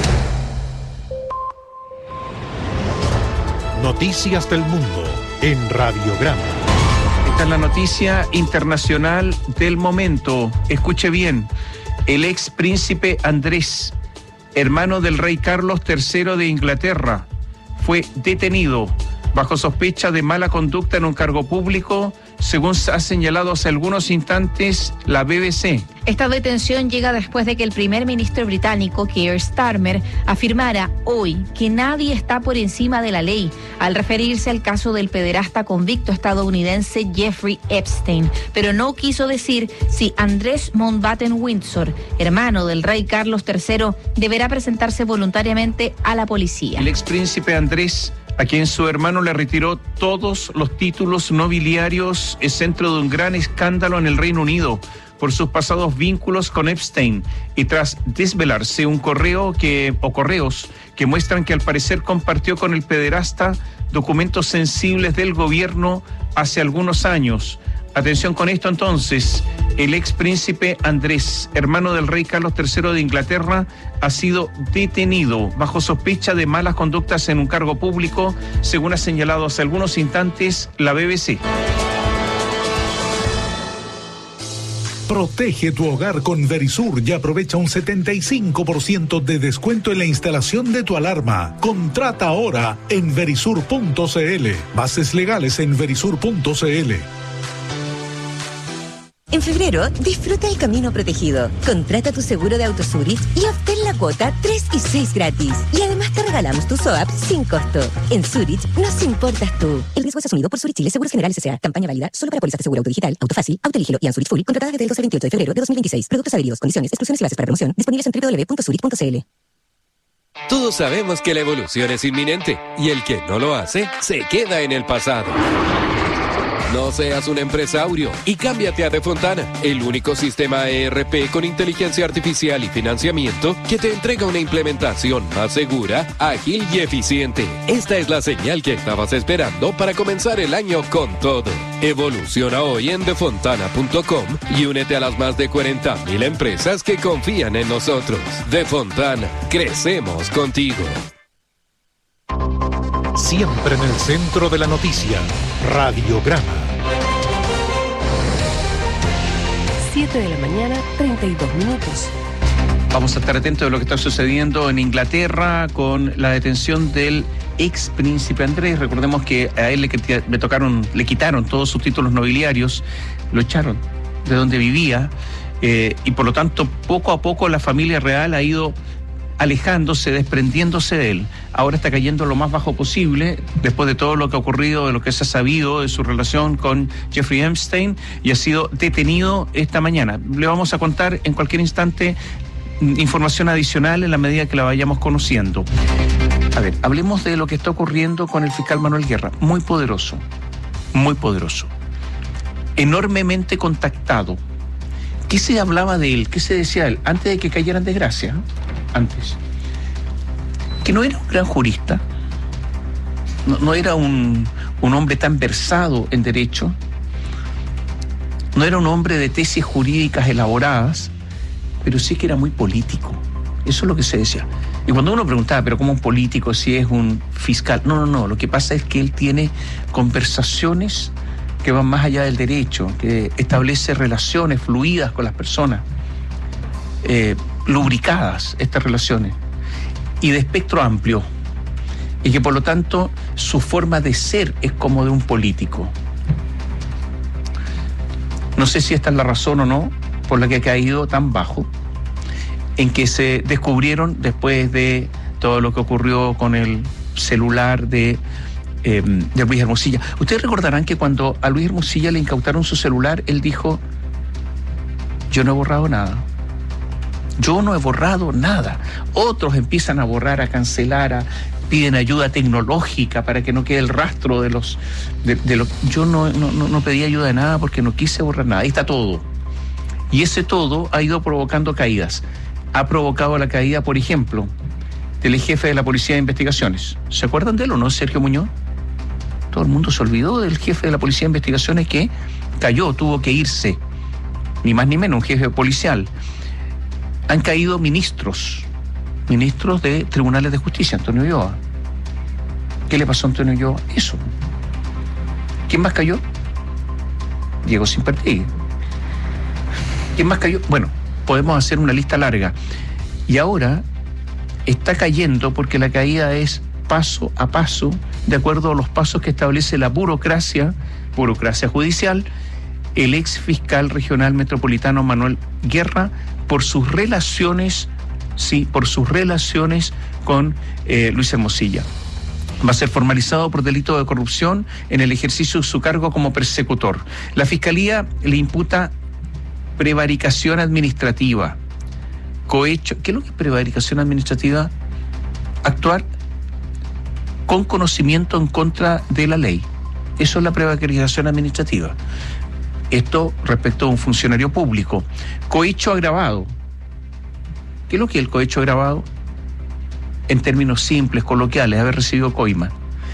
Noticias del mundo en Radiograma. Esta es la noticia internacional del momento. Escuche bien. El ex príncipe Andrés, hermano del rey Carlos III de Inglaterra, fue detenido bajo sospecha de mala conducta en un cargo público, según ha señalado hace algunos instantes la BBC. Esta detención llega después de que el primer ministro británico, Keir Starmer, afirmara hoy que nadie está por encima de la ley, al referirse al caso del pederasta convicto estadounidense Jeffrey Epstein, pero no quiso decir si Andrés Mountbatten-Windsor, hermano del rey Carlos III, deberá presentarse voluntariamente a la policía. El expríncipe Andrés, a quien su hermano le retiró todos los títulos nobiliarios, es centro de un gran escándalo en el Reino Unido por sus pasados vínculos con Epstein y tras desvelarse correos que muestran que al parecer compartió con el pederasta documentos sensibles del gobierno hace algunos años. Atención con esto entonces, el ex príncipe Andrés, hermano del rey Carlos III de Inglaterra, ha sido detenido bajo sospecha de malas conductas en un cargo público, según ha señalado hace algunos instantes la BBC. Protege tu hogar con Verisur y aprovecha un 75% de descuento en la instalación de tu alarma. Contrata ahora en verisur.cl. Bases legales en verisur.cl. En febrero, disfruta el camino protegido. Contrata tu seguro de auto Zurich y obtén la cuota 3 y 6 gratis. Y además te regalamos tu SOAP sin costo. En Zurich nos importas tú. El riesgo es asumido por Zurich Chile Seguros Generales S.A. Campaña válida solo para pólizas de seguro auto digital, auto fácil, auto Eligelo y Zurich Full, contratadas desde el 12 al 28 de febrero de 2026. Productos adheridos, condiciones, exclusiones y bases para promoción disponibles en www.zurich.cl. Todos sabemos que la evolución es inminente y el que no lo hace se queda en el pasado. No seas un empresario y cámbiate a Defontana, el único sistema ERP con inteligencia artificial y financiamiento que te entrega una implementación más segura, ágil y eficiente. Esta es la señal que estabas esperando para comenzar el año con todo. Evoluciona hoy en defontana.com y únete a las más de 40,000 empresas que confían en nosotros. Defontana, crecemos contigo. Siempre en el centro de la noticia, Radiograma. 7 de la mañana, 32 minutos. Vamos a estar atentos de lo que está sucediendo en Inglaterra con la detención del ex príncipe Andrés. Recordemos que a él le quitaron todos sus títulos nobiliarios, lo echaron de donde vivía y por lo tanto poco a poco la familia real ha ido alejándose, desprendiéndose de él. Ahora está cayendo lo más bajo posible después de todo lo que ha ocurrido, de lo que se ha sabido de su relación con Jeffrey Epstein, y ha sido detenido esta mañana. Le vamos a contar en cualquier instante información adicional en la medida que la vayamos conociendo. A ver, hablemos de lo que está ocurriendo con el fiscal Manuel Guerra. Muy poderoso, enormemente contactado. ¿Qué se hablaba de él? ¿Qué se decía de él? Antes de que cayera en desgracia, antes, que no era un gran jurista, no era un hombre tan versado en derecho, no era un hombre de tesis jurídicas elaboradas, pero sí que era muy político. Eso es lo que se decía. Y cuando uno preguntaba, pero ¿cómo un político si es un fiscal? No, lo que pasa es que él tiene conversaciones que van más allá del derecho, que establece relaciones fluidas con las personas, lubricadas estas relaciones, y de espectro amplio, y que por lo tanto su forma de ser es como de un político. No sé si esta es la razón o no por la que ha caído tan bajo, en que se descubrieron después de todo lo que ocurrió con el celular de Luis Hermosilla. Ustedes recordarán que cuando a Luis Hermosilla le incautaron su celular, él dijo: yo no he borrado nada. Yo no he borrado nada. Otros empiezan a borrar, a cancelar, piden ayuda tecnológica para que no quede el rastro de los... Yo no pedí ayuda de nada porque no quise borrar nada, ahí está todo. Y ese todo ha ido provocando caídas. Ha provocado la caída, por ejemplo, del jefe de la Policía de Investigaciones. ¿Se acuerdan de él o no, Sergio Muñoz? Todo el mundo se olvidó del jefe de la Policía de Investigaciones que cayó, tuvo que irse. Ni más ni menos, un jefe policial. Han caído ministros de tribunales de justicia, Antonio Ulloa. ¿Qué le pasó a Antonio Ulloa? Eso. ¿Quién más cayó? Diego Simpertegui. ¿Quién más cayó? Bueno, podemos hacer una lista larga. Y ahora está cayendo porque la caída es paso a paso, de acuerdo a los pasos que establece la burocracia judicial, el ex fiscal regional metropolitano Manuel Guerra, por sus relaciones con Luis Hermosilla. Va a ser formalizado por delito de corrupción en el ejercicio de su cargo como persecutor. La Fiscalía le imputa prevaricación administrativa, cohecho. ¿Qué es lo que es prevaricación administrativa? Actuar con conocimiento en contra de la ley. Eso es la prevaricación administrativa. Esto respecto a un funcionario público. Cohecho agravado. ¿Qué es lo que es el cohecho agravado? En términos simples, coloquiales, haber recibido coima.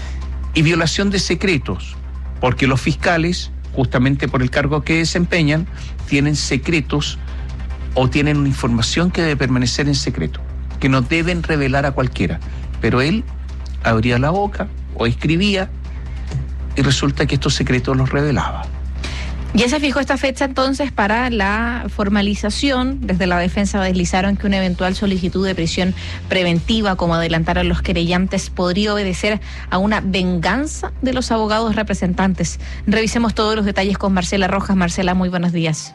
Y violación de secretos, porque los fiscales, justamente por el cargo que desempeñan, tienen secretos o tienen una información que debe permanecer en secreto, que no deben revelar a cualquiera. Pero él abría la boca o escribía y resulta que estos secretos los revelaba. Ya se fijó esta fecha entonces para la formalización. Desde la defensa deslizaron que una eventual solicitud de prisión preventiva, como adelantaron los querellantes, podría obedecer a una venganza de los abogados representantes. Revisemos todos los detalles con Marcela Rojas. Marcela, muy buenos días.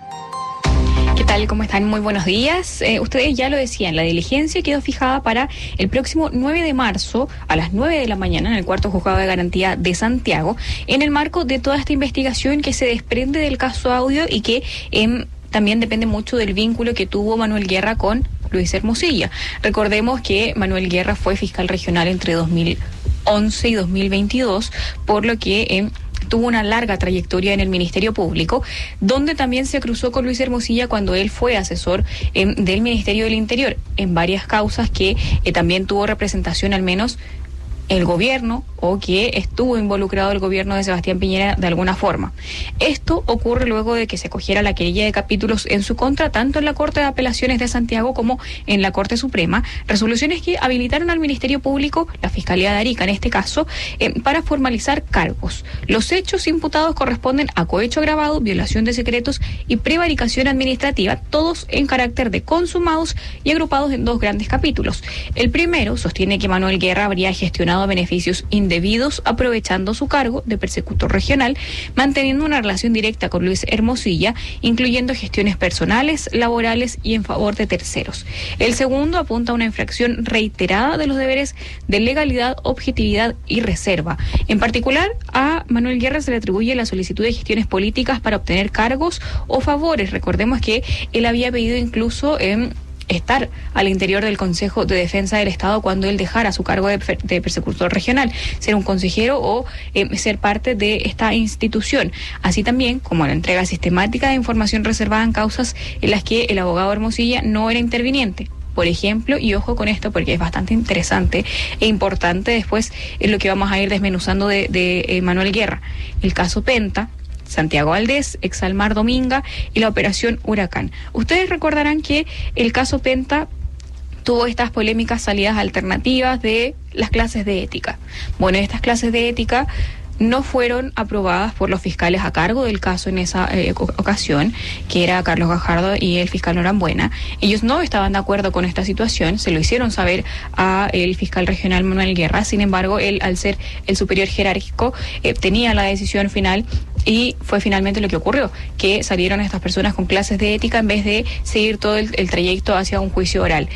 ¿Qué tal? ¿Cómo están? Muy buenos días. Ustedes ya lo decían, la diligencia quedó fijada para el próximo 9 de marzo a las 9 de la mañana en el cuarto juzgado de garantía de Santiago, en el marco de toda esta investigación que se desprende del caso Audio y que también depende mucho del vínculo que tuvo Manuel Guerra con Luis Hermosilla. Recordemos que Manuel Guerra fue fiscal regional entre 2011 y 2022, por lo que tuvo una larga trayectoria en el Ministerio Público, donde también se cruzó con Luis Hermosilla cuando él fue asesor del Ministerio del Interior en varias causas que también tuvo representación, al menos el gobierno, o que estuvo involucrado el gobierno de Sebastián Piñera de alguna forma. Esto ocurre luego de que se cogiera la querella de capítulos en su contra, tanto en la Corte de Apelaciones de Santiago como en la Corte Suprema, resoluciones que habilitaron al Ministerio Público, la Fiscalía de Arica en este caso, para formalizar cargos. Los hechos imputados corresponden a cohecho agravado, violación de secretos y prevaricación administrativa, todos en carácter de consumados y agrupados en dos grandes capítulos. El primero sostiene que Manuel Guerra habría gestionado beneficios indebidos aprovechando su cargo de persecutor regional, manteniendo una relación directa con Luis Hermosilla, incluyendo gestiones personales, laborales y en favor de terceros. El segundo apunta a una infracción reiterada de los deberes de legalidad, objetividad y reserva. En particular, a Manuel Guerra se le atribuye la solicitud de gestiones políticas para obtener cargos o favores. Recordemos que él había pedido incluso estar al interior del Consejo de Defensa del Estado cuando él dejara su cargo de persecutor regional, ser un consejero o ser parte de esta institución, así también como la entrega sistemática de información reservada en causas en las que el abogado Hermosilla no era interviniente. Por ejemplo, y ojo con esto porque es bastante interesante e importante después en lo que vamos a ir desmenuzando de Manuel Guerra, el caso Penta, Santiago Valdés, Exalmar Dominga y la operación Huracán. Ustedes recordarán que el caso Penta tuvo estas polémicas salidas alternativas de las clases de ética. Bueno, estas clases de ética no fueron aprobadas por los fiscales a cargo del caso en esa ocasión, que era Carlos Gajardo y el fiscal Norambuena. Ellos no estaban de acuerdo con esta situación, se lo hicieron saber a el fiscal regional Manuel Guerra. Sin embargo, él, al ser el superior jerárquico, tenía la decisión final. Y fue finalmente lo que ocurrió, que salieron estas personas con clases de ética en vez de seguir todo el trayecto hacia un juicio oral.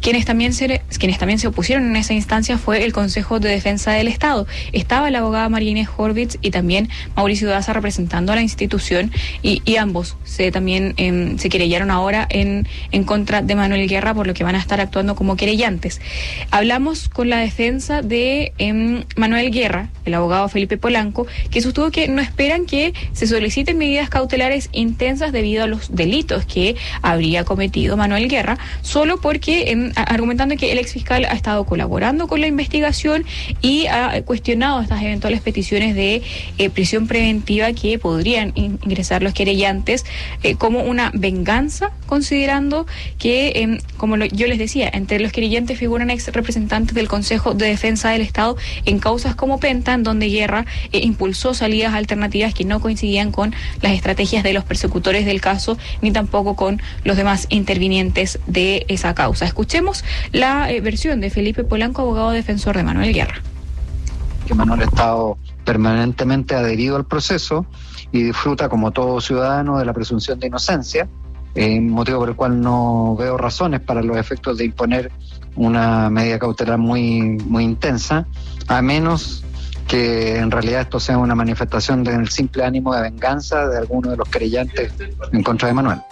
Quienes también se opusieron en esa instancia fue el Consejo de Defensa del Estado. Estaba la abogada María Inés Horvitz y también Mauricio Daza representando a la institución, y ambos se querellaron ahora en contra de Manuel Guerra, por lo que van a estar actuando como querellantes. Hablamos con la defensa de Manuel Guerra, el abogado Felipe Polanco, que sostuvo que no esperan que se soliciten medidas cautelares intensas debido a los delitos que habría cometido Manuel Guerra, solo porque argumentando que el exfiscal ha estado colaborando con la investigación y ha cuestionado estas eventuales peticiones de prisión preventiva que podrían ingresar los querellantes como una venganza, considerando que, yo les decía, entre los querellantes figuran ex representantes del Consejo de Defensa del Estado en causas como Penta, en donde Guerra impulsó salidas alternativas que no coincidían con las estrategias de los persecutores del caso, ni tampoco con los demás intervinientes de esa causa. Escuchemos la versión de Felipe Polanco, abogado defensor de Manuel Guerra. Que Manuel ha estado permanentemente adherido al proceso y disfruta, como todo ciudadano, de la presunción de inocencia, motivo por el cual no veo razones para los efectos de imponer una medida cautelar muy intensa, a menos que en realidad esto sea una manifestación del simple ánimo de venganza de alguno de los querellantes en contra de Manuel.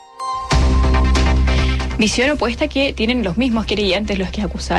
Visión opuesta que tienen los mismos querellantes, los que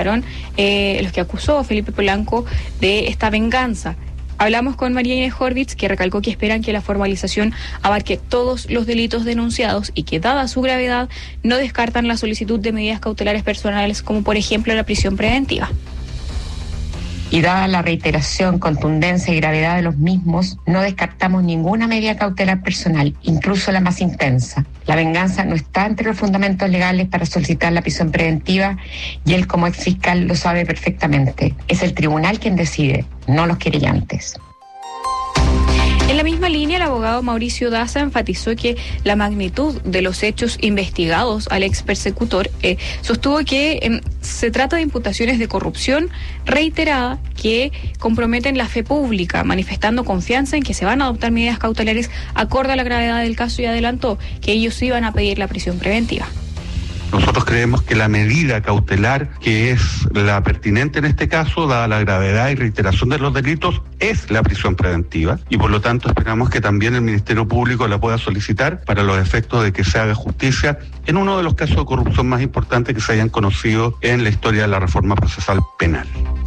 acusó Felipe Polanco de esta venganza. Hablamos con María Inés Horvitz, que recalcó que esperan que la formalización abarque todos los delitos denunciados y que, dada su gravedad, no descartan la solicitud de medidas cautelares personales, como por ejemplo la prisión preventiva. Y dada la reiteración, contundencia y gravedad de los mismos, no descartamos ninguna medida cautelar personal, incluso la más intensa. La venganza no está entre los fundamentos legales para solicitar la prisión preventiva y él, como exfiscal, lo sabe perfectamente. Es el tribunal quien decide, no los querellantes. En la misma línea, el abogado Mauricio Daza enfatizó que la magnitud de los hechos investigados al ex persecutor sostuvo que se trata de imputaciones de corrupción reiterada que comprometen la fe pública, manifestando confianza en que se van a adoptar medidas cautelares acorde a la gravedad del caso, y adelantó que ellos iban a pedir la prisión preventiva. Nosotros creemos que la medida cautelar que es la pertinente en este caso, dada la gravedad y reiteración de los delitos, es la prisión preventiva, y por lo tanto esperamos que también el Ministerio Público la pueda solicitar para los efectos de que se haga justicia en uno de los casos de corrupción más importantes que se hayan conocido en la historia de la reforma procesal penal.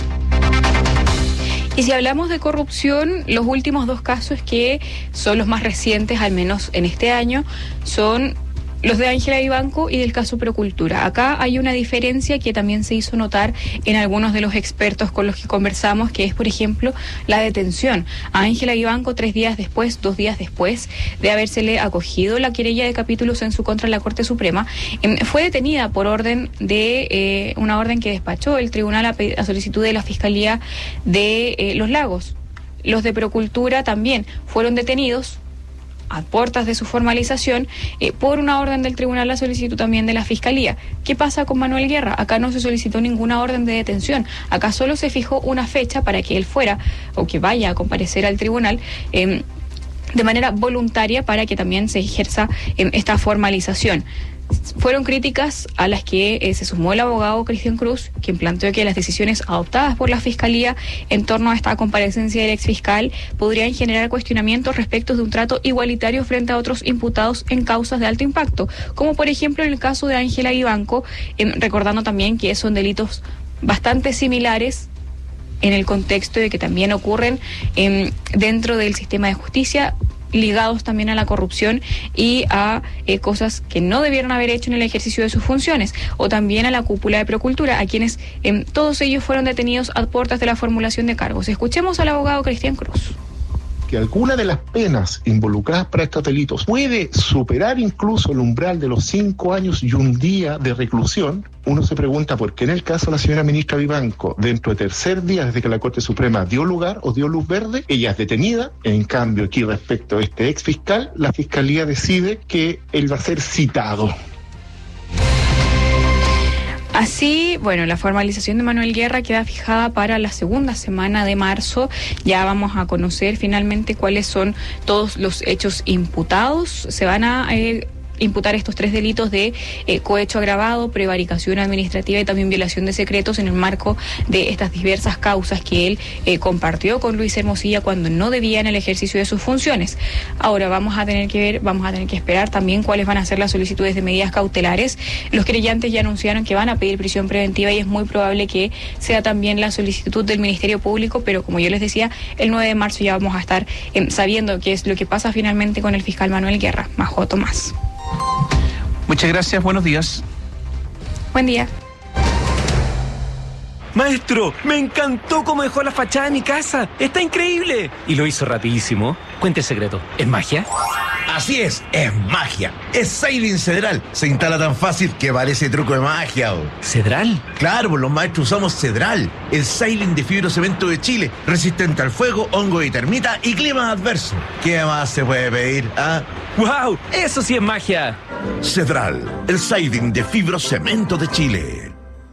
Y si hablamos de corrupción, los últimos dos casos que son los más recientes, al menos en este año, son los de Ángela Vivanco y del caso Procultura. Acá hay una diferencia que también se hizo notar en algunos de los expertos con los que conversamos, que es, por ejemplo, la detención. A Ángela Vivanco, 2 días después de habérsele acogido la querella de capítulos en su contra en la Corte Suprema, fue detenida por orden de una orden que despachó el tribunal a solicitud de la Fiscalía de Los Lagos. Los de Procultura también fueron detenidos a puertas de su formalización por una orden del tribunal, a solicitud también de la Fiscalía. ¿Qué pasa con Manuel Guerra? Acá no se solicitó ninguna orden de detención, acá solo se fijó una fecha para que él fuera o que vaya a comparecer al tribunal de manera voluntaria para que también se ejerza esta formalización. Fueron críticas a las que se sumó el abogado Cristian Cruz, quien planteó que las decisiones adoptadas por la Fiscalía en torno a esta comparecencia del exfiscal podrían generar cuestionamientos respecto de un trato igualitario frente a otros imputados en causas de alto impacto, como por ejemplo en el caso de Ángela Vivanco, recordando también que son delitos bastante similares en el contexto de que también ocurren dentro del sistema de justicia, ligados también a la corrupción y a cosas que no debieron haber hecho en el ejercicio de sus funciones, o también a la cúpula de Procultura, a quienes todos ellos fueron detenidos a puertas de la formulación de cargos. Escuchemos al abogado Cristian Cruz. Que alguna de las penas involucradas para estos delitos puede superar incluso el umbral de los 5 años y 1 día de reclusión, uno se pregunta por qué en el caso de la señora ministra Vivanco, dentro de 3er día desde que la Corte Suprema dio lugar o dio luz verde, ella es detenida. En cambio, aquí respecto a este ex fiscal, la Fiscalía decide que él va a ser citado. Así, bueno, la formalización de Manuel Guerra queda fijada para la segunda semana de marzo. Ya vamos a conocer finalmente cuáles son todos los hechos imputados. Se van a imputar estos 3 delitos de cohecho agravado, prevaricación administrativa y también violación de secretos en el marco de estas diversas causas que él compartió con Luis Hermosilla cuando no debía en el ejercicio de sus funciones. Ahora vamos a tener que esperar también cuáles van a ser las solicitudes de medidas cautelares. Los querellantes ya anunciaron que van a pedir prisión preventiva y es muy probable que sea también la solicitud del Ministerio Público, pero como yo les decía, el 9 de marzo ya vamos a estar sabiendo qué es lo que pasa finalmente con el fiscal Manuel Guerra. Majo Tomás. Muchas gracias, buenos días. Buen día. Maestro, me encantó cómo dejó la fachada de mi casa. Está increíble. Y lo hizo rapidísimo. Cuente el secreto. ¿Es magia? Así es magia. Es Siding Cedral. Se instala tan fácil que parece truco de magia. ¿Cedral? Claro, pues los maestros usamos Cedral, el Siding de fibrocemento de Chile, resistente al fuego, hongo y termita y clima adverso. ¿Qué más se puede pedir? ¡Wow! ¡Eso sí es magia! Cedral, el Siding de fibrocemento de Chile.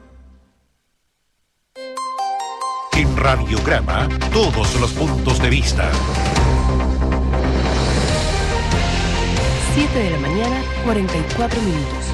En Radiograma, todos los puntos de vista. 7 de la mañana, 44 minutos.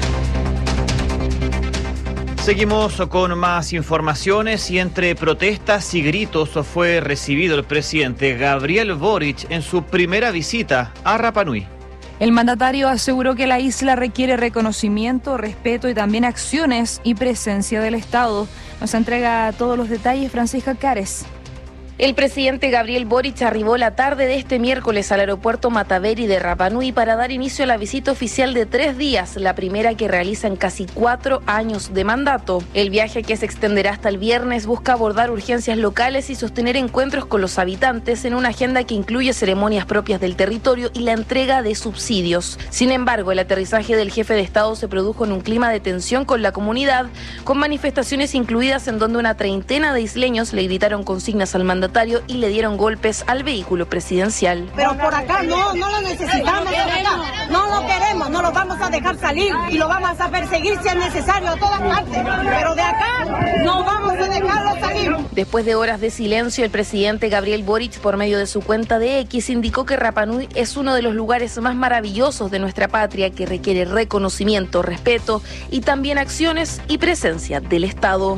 Seguimos con más informaciones y entre protestas y gritos fue recibido el presidente Gabriel Boric en su primera visita a Rapa Nui. El mandatario aseguró que la isla requiere reconocimiento, respeto y también acciones y presencia del Estado. Nos entrega todos los detalles Francisca Cares. El presidente Gabriel Boric arribó la tarde de este miércoles al aeropuerto Mataveri de Rapa Nui para dar inicio a la visita oficial de 3 días, la primera que realiza en casi 4 años de mandato. El viaje, que se extenderá hasta el viernes, busca abordar urgencias locales y sostener encuentros con los habitantes en una agenda que incluye ceremonias propias del territorio y la entrega de subsidios. Sin embargo, el aterrizaje del jefe de Estado se produjo en un clima de tensión con la comunidad, con manifestaciones incluidas en donde una treintena de isleños le gritaron consignas al mandatario y le dieron golpes al vehículo presidencial. Pero por acá no lo necesitamos, no lo queremos, no lo vamos a dejar salir y lo vamos a perseguir si es necesario a todas partes, pero de acá no vamos a dejarlo salir. Después de horas de silencio, el presidente Gabriel Boric, por medio de su cuenta de X, indicó que Rapa Nui es uno de los lugares más maravillosos de nuestra patria, que requiere reconocimiento, respeto y también acciones y presencia del Estado.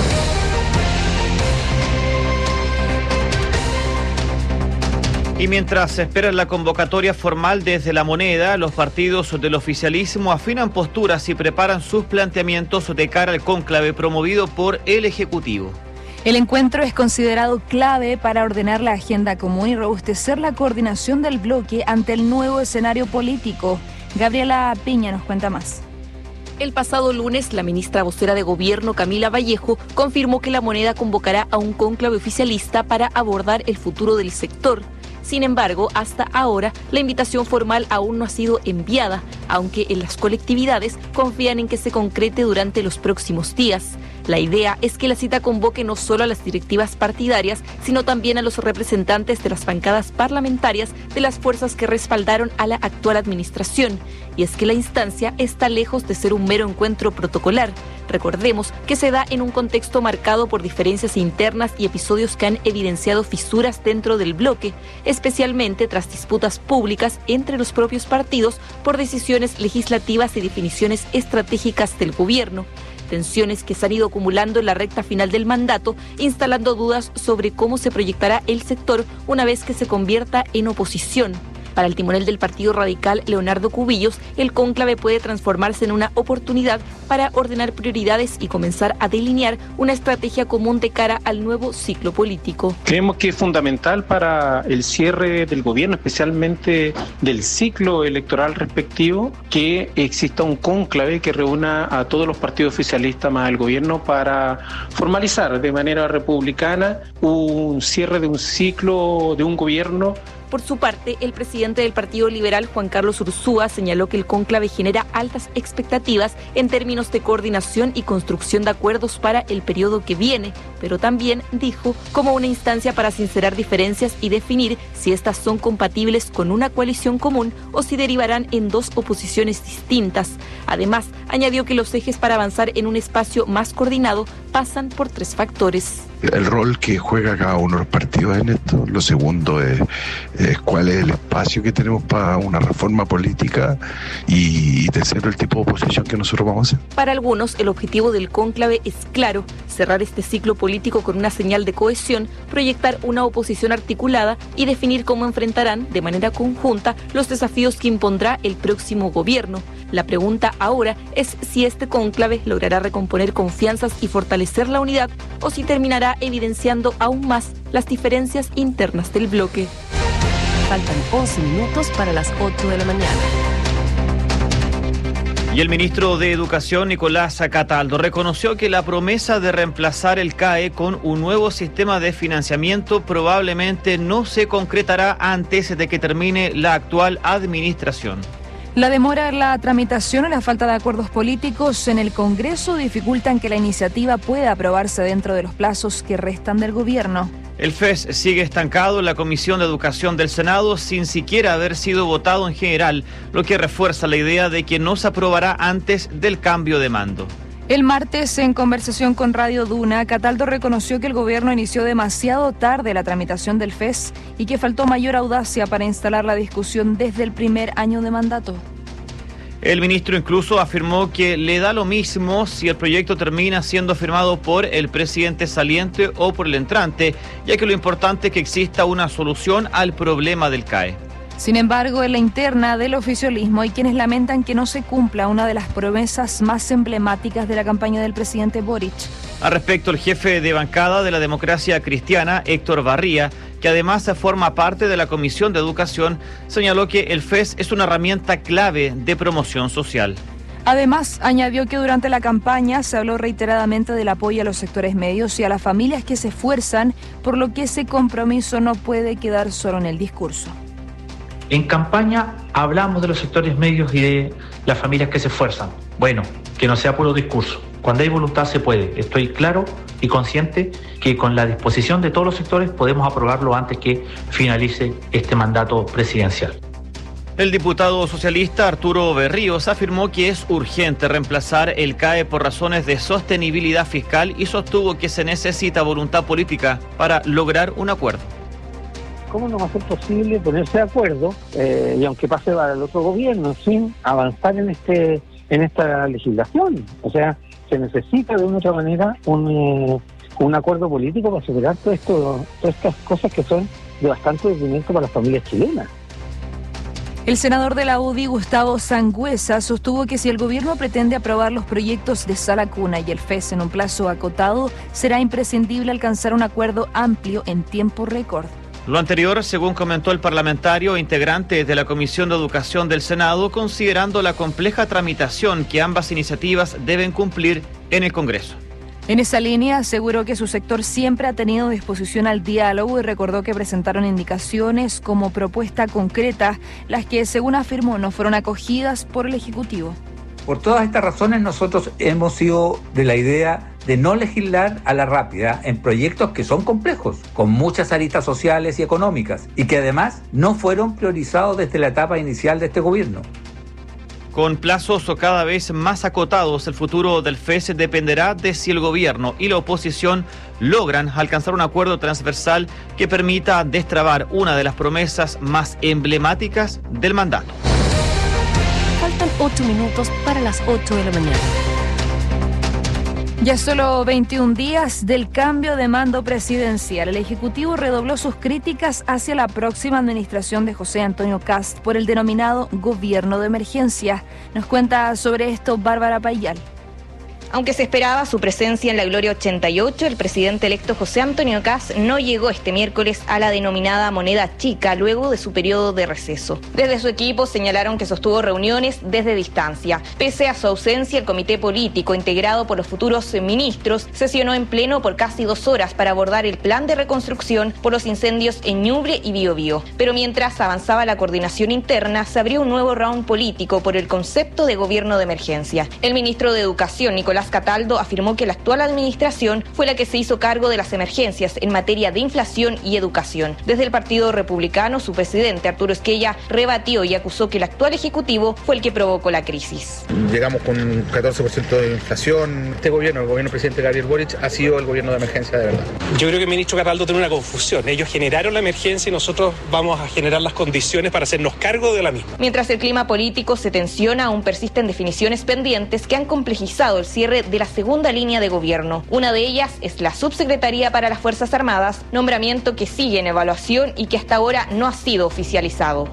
Y mientras se espera la convocatoria formal desde La Moneda, los partidos del oficialismo afinan posturas y preparan sus planteamientos de cara al cónclave promovido por el Ejecutivo. El encuentro es considerado clave para ordenar la agenda común y robustecer la coordinación del bloque ante el nuevo escenario político. Gabriela Piña nos cuenta más. El pasado lunes, la ministra vocera de Gobierno, Camila Vallejo, confirmó que La Moneda convocará a un cónclave oficialista para abordar el futuro del sector. Sin embargo, hasta ahora, la invitación formal aún no ha sido enviada, aunque en las colectividades confían en que se concrete durante los próximos días. La idea es que la cita convoque no solo a las directivas partidarias, sino también a los representantes de las bancadas parlamentarias de las fuerzas que respaldaron a la actual administración. Y es que la instancia está lejos de ser un mero encuentro protocolar. Recordemos que se da en un contexto marcado por diferencias internas y episodios que han evidenciado fisuras dentro del bloque, especialmente tras disputas públicas entre los propios partidos por decisiones legislativas y definiciones estratégicas del gobierno. Tensiones que se han ido acumulando en la recta final del mandato, instalando dudas sobre cómo se proyectará el sector una vez que se convierta en oposición. Para el timonel del Partido Radical, Leonardo Cubillos, el cónclave puede transformarse en una oportunidad para ordenar prioridades y comenzar a delinear una estrategia común de cara al nuevo ciclo político. Creemos que es fundamental para el cierre del gobierno, especialmente del ciclo electoral respectivo, que exista un cónclave que reúna a todos los partidos oficialistas más al gobierno para formalizar de manera republicana un cierre de un ciclo de un gobierno. Por su parte, el presidente del Partido Liberal, Juan Carlos Ursúa, señaló que el cónclave genera altas expectativas en términos de coordinación y construcción de acuerdos para el periodo que viene, pero también dijo como una instancia para sincerar diferencias y definir si estas son compatibles con una coalición común o si derivarán en dos oposiciones distintas. Además, añadió que los ejes para avanzar en un espacio más coordinado pasan por 3 factores. El rol que juega cada uno de los partidos en esto. Lo segundo es cuál es el espacio que tenemos para una reforma política. Y tercero, el tipo de oposición que nosotros vamos a hacer. Para algunos, el objetivo del cónclave es claro: cerrar este ciclo político con una señal de cohesión, proyectar una oposición articulada y definir cómo enfrentarán de manera conjunta los desafíos que impondrá el próximo gobierno. La pregunta ahora es si este cónclave logrará recomponer confianzas y fortalecer la unidad, o si terminará evidenciando aún más las diferencias internas del bloque. Faltan 11 minutos para las 8 de la mañana. Y el ministro de Educación, Nicolás Cataldo, reconoció que la promesa de reemplazar el CAE con un nuevo sistema de financiamiento probablemente no se concretará antes de que termine la actual administración. La demora en la tramitación y la falta de acuerdos políticos en el Congreso dificultan que la iniciativa pueda aprobarse dentro de los plazos que restan del gobierno. El FES sigue estancado en la Comisión de Educación del Senado sin siquiera haber sido votado en general, lo que refuerza la idea de que no se aprobará antes del cambio de mando. El martes, en conversación con Radio Duna, Cataldo reconoció que el gobierno inició demasiado tarde la tramitación del FES y que faltó mayor audacia para instalar la discusión desde el primer año de mandato. El ministro incluso afirmó que le da lo mismo si el proyecto termina siendo firmado por el presidente saliente o por el entrante, ya que lo importante es que exista una solución al problema del CAE. Sin embargo, en la interna del oficialismo hay quienes lamentan que no se cumpla una de las promesas más emblemáticas de la campaña del presidente Boric. Al respecto, el jefe de bancada de la Democracia Cristiana, Héctor Barría, que además forma parte de la Comisión de Educación, señaló que el FES es una herramienta clave de promoción social. Además, añadió que durante la campaña se habló reiteradamente del apoyo a los sectores medios y a las familias que se esfuerzan, por lo que ese compromiso no puede quedar solo en el discurso. En campaña hablamos de los sectores medios y de las familias que se esfuerzan. Bueno, que no sea puro discurso. Cuando hay voluntad se puede. Estoy claro y consciente que con la disposición de todos los sectores podemos aprobarlo antes que finalice este mandato presidencial. El diputado socialista Arturo Berríos afirmó que es urgente reemplazar el CAE por razones de sostenibilidad fiscal y sostuvo que se necesita voluntad política para lograr un acuerdo. ¿Cómo no va a ser posible ponerse de acuerdo, y aunque pase para el otro gobierno, sin avanzar en esta legislación? O sea, se necesita de una otra manera un acuerdo político para superar todas estas cosas que son de bastante detrimento para las familias chilenas. El senador de la UDI, Gustavo Sangüesa, sostuvo que si el gobierno pretende aprobar los proyectos de Sala Cuna y el FES en un plazo acotado, será imprescindible alcanzar un acuerdo amplio en tiempo récord. Lo anterior, según comentó el parlamentario integrante de la Comisión de Educación del Senado, considerando la compleja tramitación que ambas iniciativas deben cumplir en el Congreso. En esa línea, aseguró que su sector siempre ha tenido disposición al diálogo y recordó que presentaron indicaciones como propuesta concreta, las que, según afirmó, no fueron acogidas por el Ejecutivo. Por todas estas razones, nosotros hemos sido de la idea de no legislar a la rápida en proyectos que son complejos, con muchas aristas sociales y económicas, y que además no fueron priorizados desde la etapa inicial de este gobierno. Con plazos cada vez más acotados, el futuro del FES dependerá de si el gobierno y la oposición logran alcanzar un acuerdo transversal que permita destrabar una de las promesas más emblemáticas del mandato. Faltan 8 minutos para las 8 de la mañana. Ya solo 21 días del cambio de mando presidencial, el Ejecutivo redobló sus críticas hacia la próxima administración de José Antonio Kast por el denominado gobierno de emergencia. Nos cuenta sobre esto Bárbara Payal. Aunque se esperaba su presencia en la Gloria 88, el presidente electo José Antonio Kast no llegó este miércoles a la denominada moneda chica luego de su periodo de receso. Desde su equipo señalaron que sostuvo reuniones desde distancia. Pese a su ausencia, el comité político integrado por los futuros ministros sesionó en pleno por casi 2 horas para abordar el plan de reconstrucción por los incendios en Ñuble y Biobío. Pero mientras avanzaba la coordinación interna, se abrió un nuevo round político por el concepto de gobierno de emergencia. El ministro de Educación, Nicolás Nicolás Cataldo afirmó que la actual administración fue la que se hizo cargo de las emergencias en materia de inflación y educación. Desde el Partido Republicano, su presidente Arturo Esquella rebatió y acusó que el actual ejecutivo fue el que provocó la crisis. Llegamos con un 14% de inflación. Este gobierno, el gobierno del presidente Gabriel Boric, ha sido el gobierno de emergencia de verdad. Yo creo que el ministro Cataldo tiene una confusión. Ellos generaron la emergencia y nosotros vamos a generar las condiciones para hacernos cargo de la misma. Mientras el clima político se tensiona, aún persisten definiciones pendientes que han complejizado el cierre de la segunda línea de gobierno. Una de ellas es la Subsecretaría para las Fuerzas Armadas, nombramiento que sigue en evaluación y que hasta ahora no ha sido oficializado.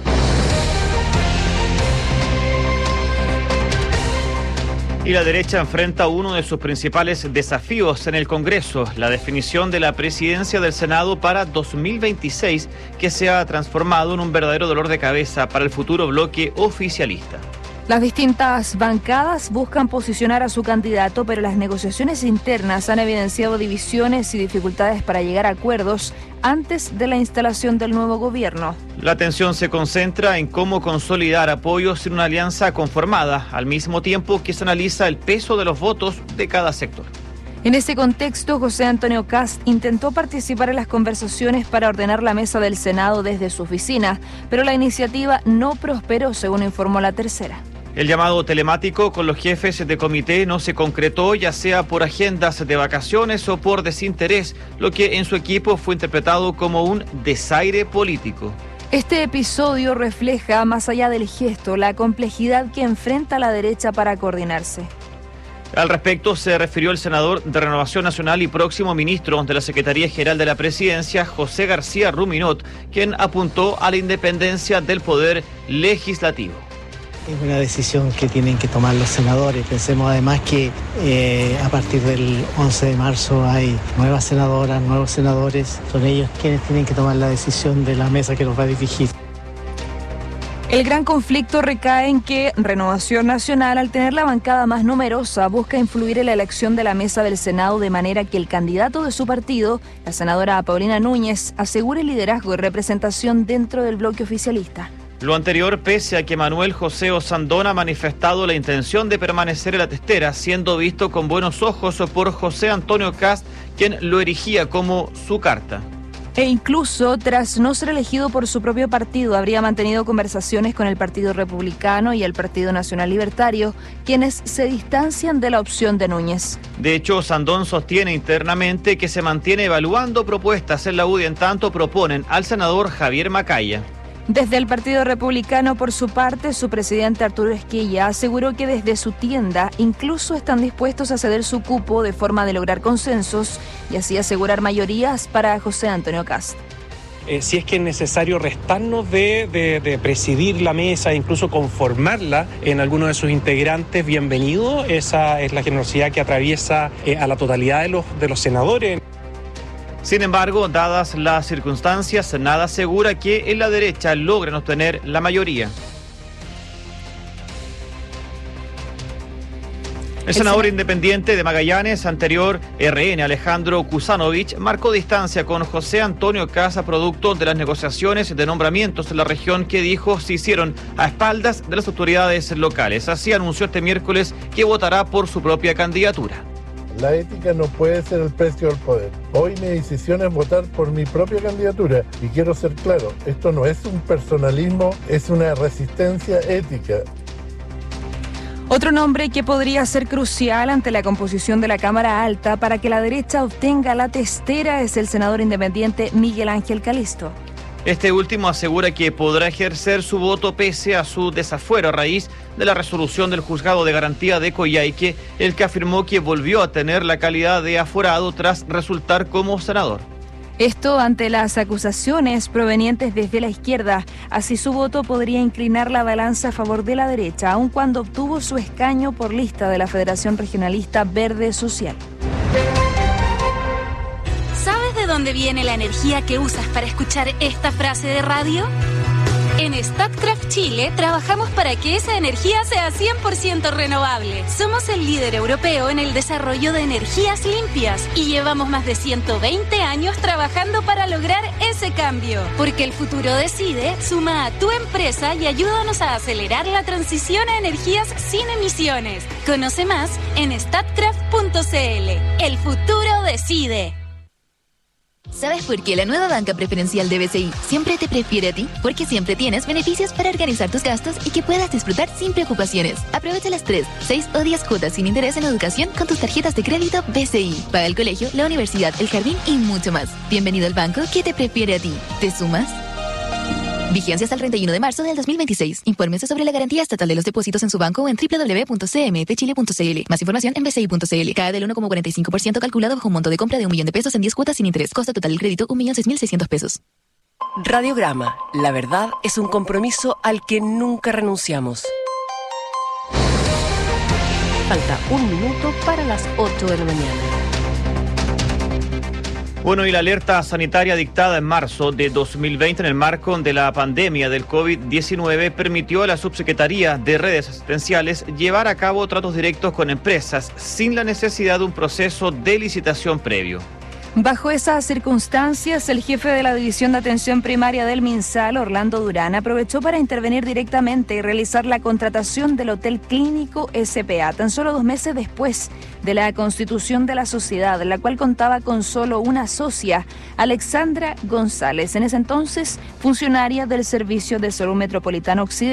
Y la derecha enfrenta uno de sus principales desafíos en el Congreso, la definición de la presidencia del Senado para 2026, que se ha transformado en un verdadero dolor de cabeza para el futuro bloque oficialista. Las distintas bancadas buscan posicionar a su candidato, pero las negociaciones internas han evidenciado divisiones y dificultades para llegar a acuerdos antes de la instalación del nuevo gobierno. La atención se concentra en cómo consolidar apoyos en una alianza conformada, al mismo tiempo que se analiza el peso de los votos de cada sector. En ese contexto, José Antonio Kast intentó participar en las conversaciones para ordenar la mesa del Senado desde su oficina, pero la iniciativa no prosperó, según informó La Tercera. El llamado telemático con los jefes de comité no se concretó, ya sea por agendas de vacaciones o por desinterés, lo que en su equipo fue interpretado como un desaire político. Este episodio refleja, más allá del gesto, la complejidad que enfrenta la derecha para coordinarse. Al respecto se refirió el senador de Renovación Nacional y próximo ministro de la Secretaría General de la Presidencia, José García Ruminot, quien apuntó a la independencia del poder legislativo. Es una decisión que tienen que tomar los senadores. Pensemos además que a partir del 11 de marzo hay nuevas senadoras, nuevos senadores. Son ellos quienes tienen que tomar la decisión de la mesa que los va a dirigir. El gran conflicto recae en que Renovación Nacional, al tener la bancada más numerosa, busca influir en la elección de la mesa del Senado de manera que el candidato de su partido, la senadora Paulina Núñez, asegure liderazgo y representación dentro del bloque oficialista. Lo anterior pese a que Manuel José Osandón ha manifestado la intención de permanecer en la testera, siendo visto con buenos ojos por José Antonio Kast, quien lo erigía como su carta. E incluso, tras no ser elegido por su propio partido, habría mantenido conversaciones con el Partido Republicano y el Partido Nacional Libertario, quienes se distancian de la opción de Núñez. De hecho, Osandón sostiene internamente que se mantiene evaluando propuestas en la UDI, en tanto proponen al senador Javier Macaya. Desde el Partido Republicano, por su parte, su presidente Arturo Esquella aseguró que desde su tienda incluso están dispuestos a ceder su cupo de forma de lograr consensos y así asegurar mayorías para José Antonio Kast. Si es que es necesario restarnos de presidir la mesa e incluso conformarla en alguno de sus integrantes, bienvenido. Esa es la generosidad que atraviesa a la totalidad de los senadores. Sin embargo, dadas las circunstancias, nada asegura que en la derecha logren obtener la mayoría. El senador independiente de Magallanes, anterior RN, Alejandro Kusanovich, marcó distancia con José Antonio Kast producto de las negociaciones de nombramientos en la región que dijo se hicieron a espaldas de las autoridades locales. Así anunció este miércoles que votará por su propia candidatura. La ética no puede ser el precio del poder. Hoy mi decisión es votar por mi propia candidatura y quiero ser claro, esto no es un personalismo, es una resistencia ética. Otro nombre que podría ser crucial ante la composición de la Cámara Alta para que la derecha obtenga la testera es el senador independiente Miguel Ángel Calisto. Este último asegura que podrá ejercer su voto pese a su desafuero a raíz de la resolución del Juzgado de Garantía de Coyhaique, el que afirmó que volvió a tener la calidad de aforado tras resultar como senador. Esto ante las acusaciones provenientes desde la izquierda. Así su voto podría inclinar la balanza a favor de la derecha, aun cuando obtuvo su escaño por lista de la Federación Regionalista Verde Social. ¿Sabes de dónde viene la energía que usas para escuchar esta frase de radio? En Statkraft Chile trabajamos para que esa energía sea 100% renovable. Somos el líder europeo en el desarrollo de energías limpias y llevamos más de 120 años trabajando para lograr ese cambio. Porque el futuro decide, suma a tu empresa y ayúdanos a acelerar la transición a energías sin emisiones. Conoce más en statkraft.cl. El futuro decide. ¿Sabes por qué la nueva banca preferencial de BCI siempre te prefiere a ti? Porque siempre tienes beneficios para organizar tus gastos y que puedas disfrutar sin preocupaciones. Aprovecha las 3, 6 o 10 cuotas sin interés en educación con tus tarjetas de crédito BCI. Paga el colegio, la universidad, el jardín y mucho más. Bienvenido al banco que te prefiere a ti. ¿Te sumas? Vigencia hasta el 31 de marzo del 2026. Infórmese sobre la garantía estatal de los depósitos en su banco o en www.cmfchile.cl. Más información en bci.cl. Cada del 1,45% calculado bajo un monto de compra de $1.000.000 en 10 cuotas sin interés. Costo total del crédito $1.006.600. Radiograma. La verdad es un compromiso al que nunca renunciamos. Falta un minuto para las 8 de la mañana. Bueno, y la alerta sanitaria dictada en marzo de 2020 en el marco de la pandemia del COVID-19 permitió a la Subsecretaría de Redes Asistenciales llevar a cabo tratos directos con empresas sin la necesidad de un proceso de licitación previo. Bajo esas circunstancias, el jefe de la División de Atención Primaria del MinSal, Orlando Durán, aprovechó para intervenir directamente y realizar la contratación del Hotel Clínico SPA, tan solo 2 meses después de la constitución de la sociedad, la cual contaba con solo una socia, Alexandra González, en ese entonces funcionaria del Servicio de Salud Metropolitano Occidental.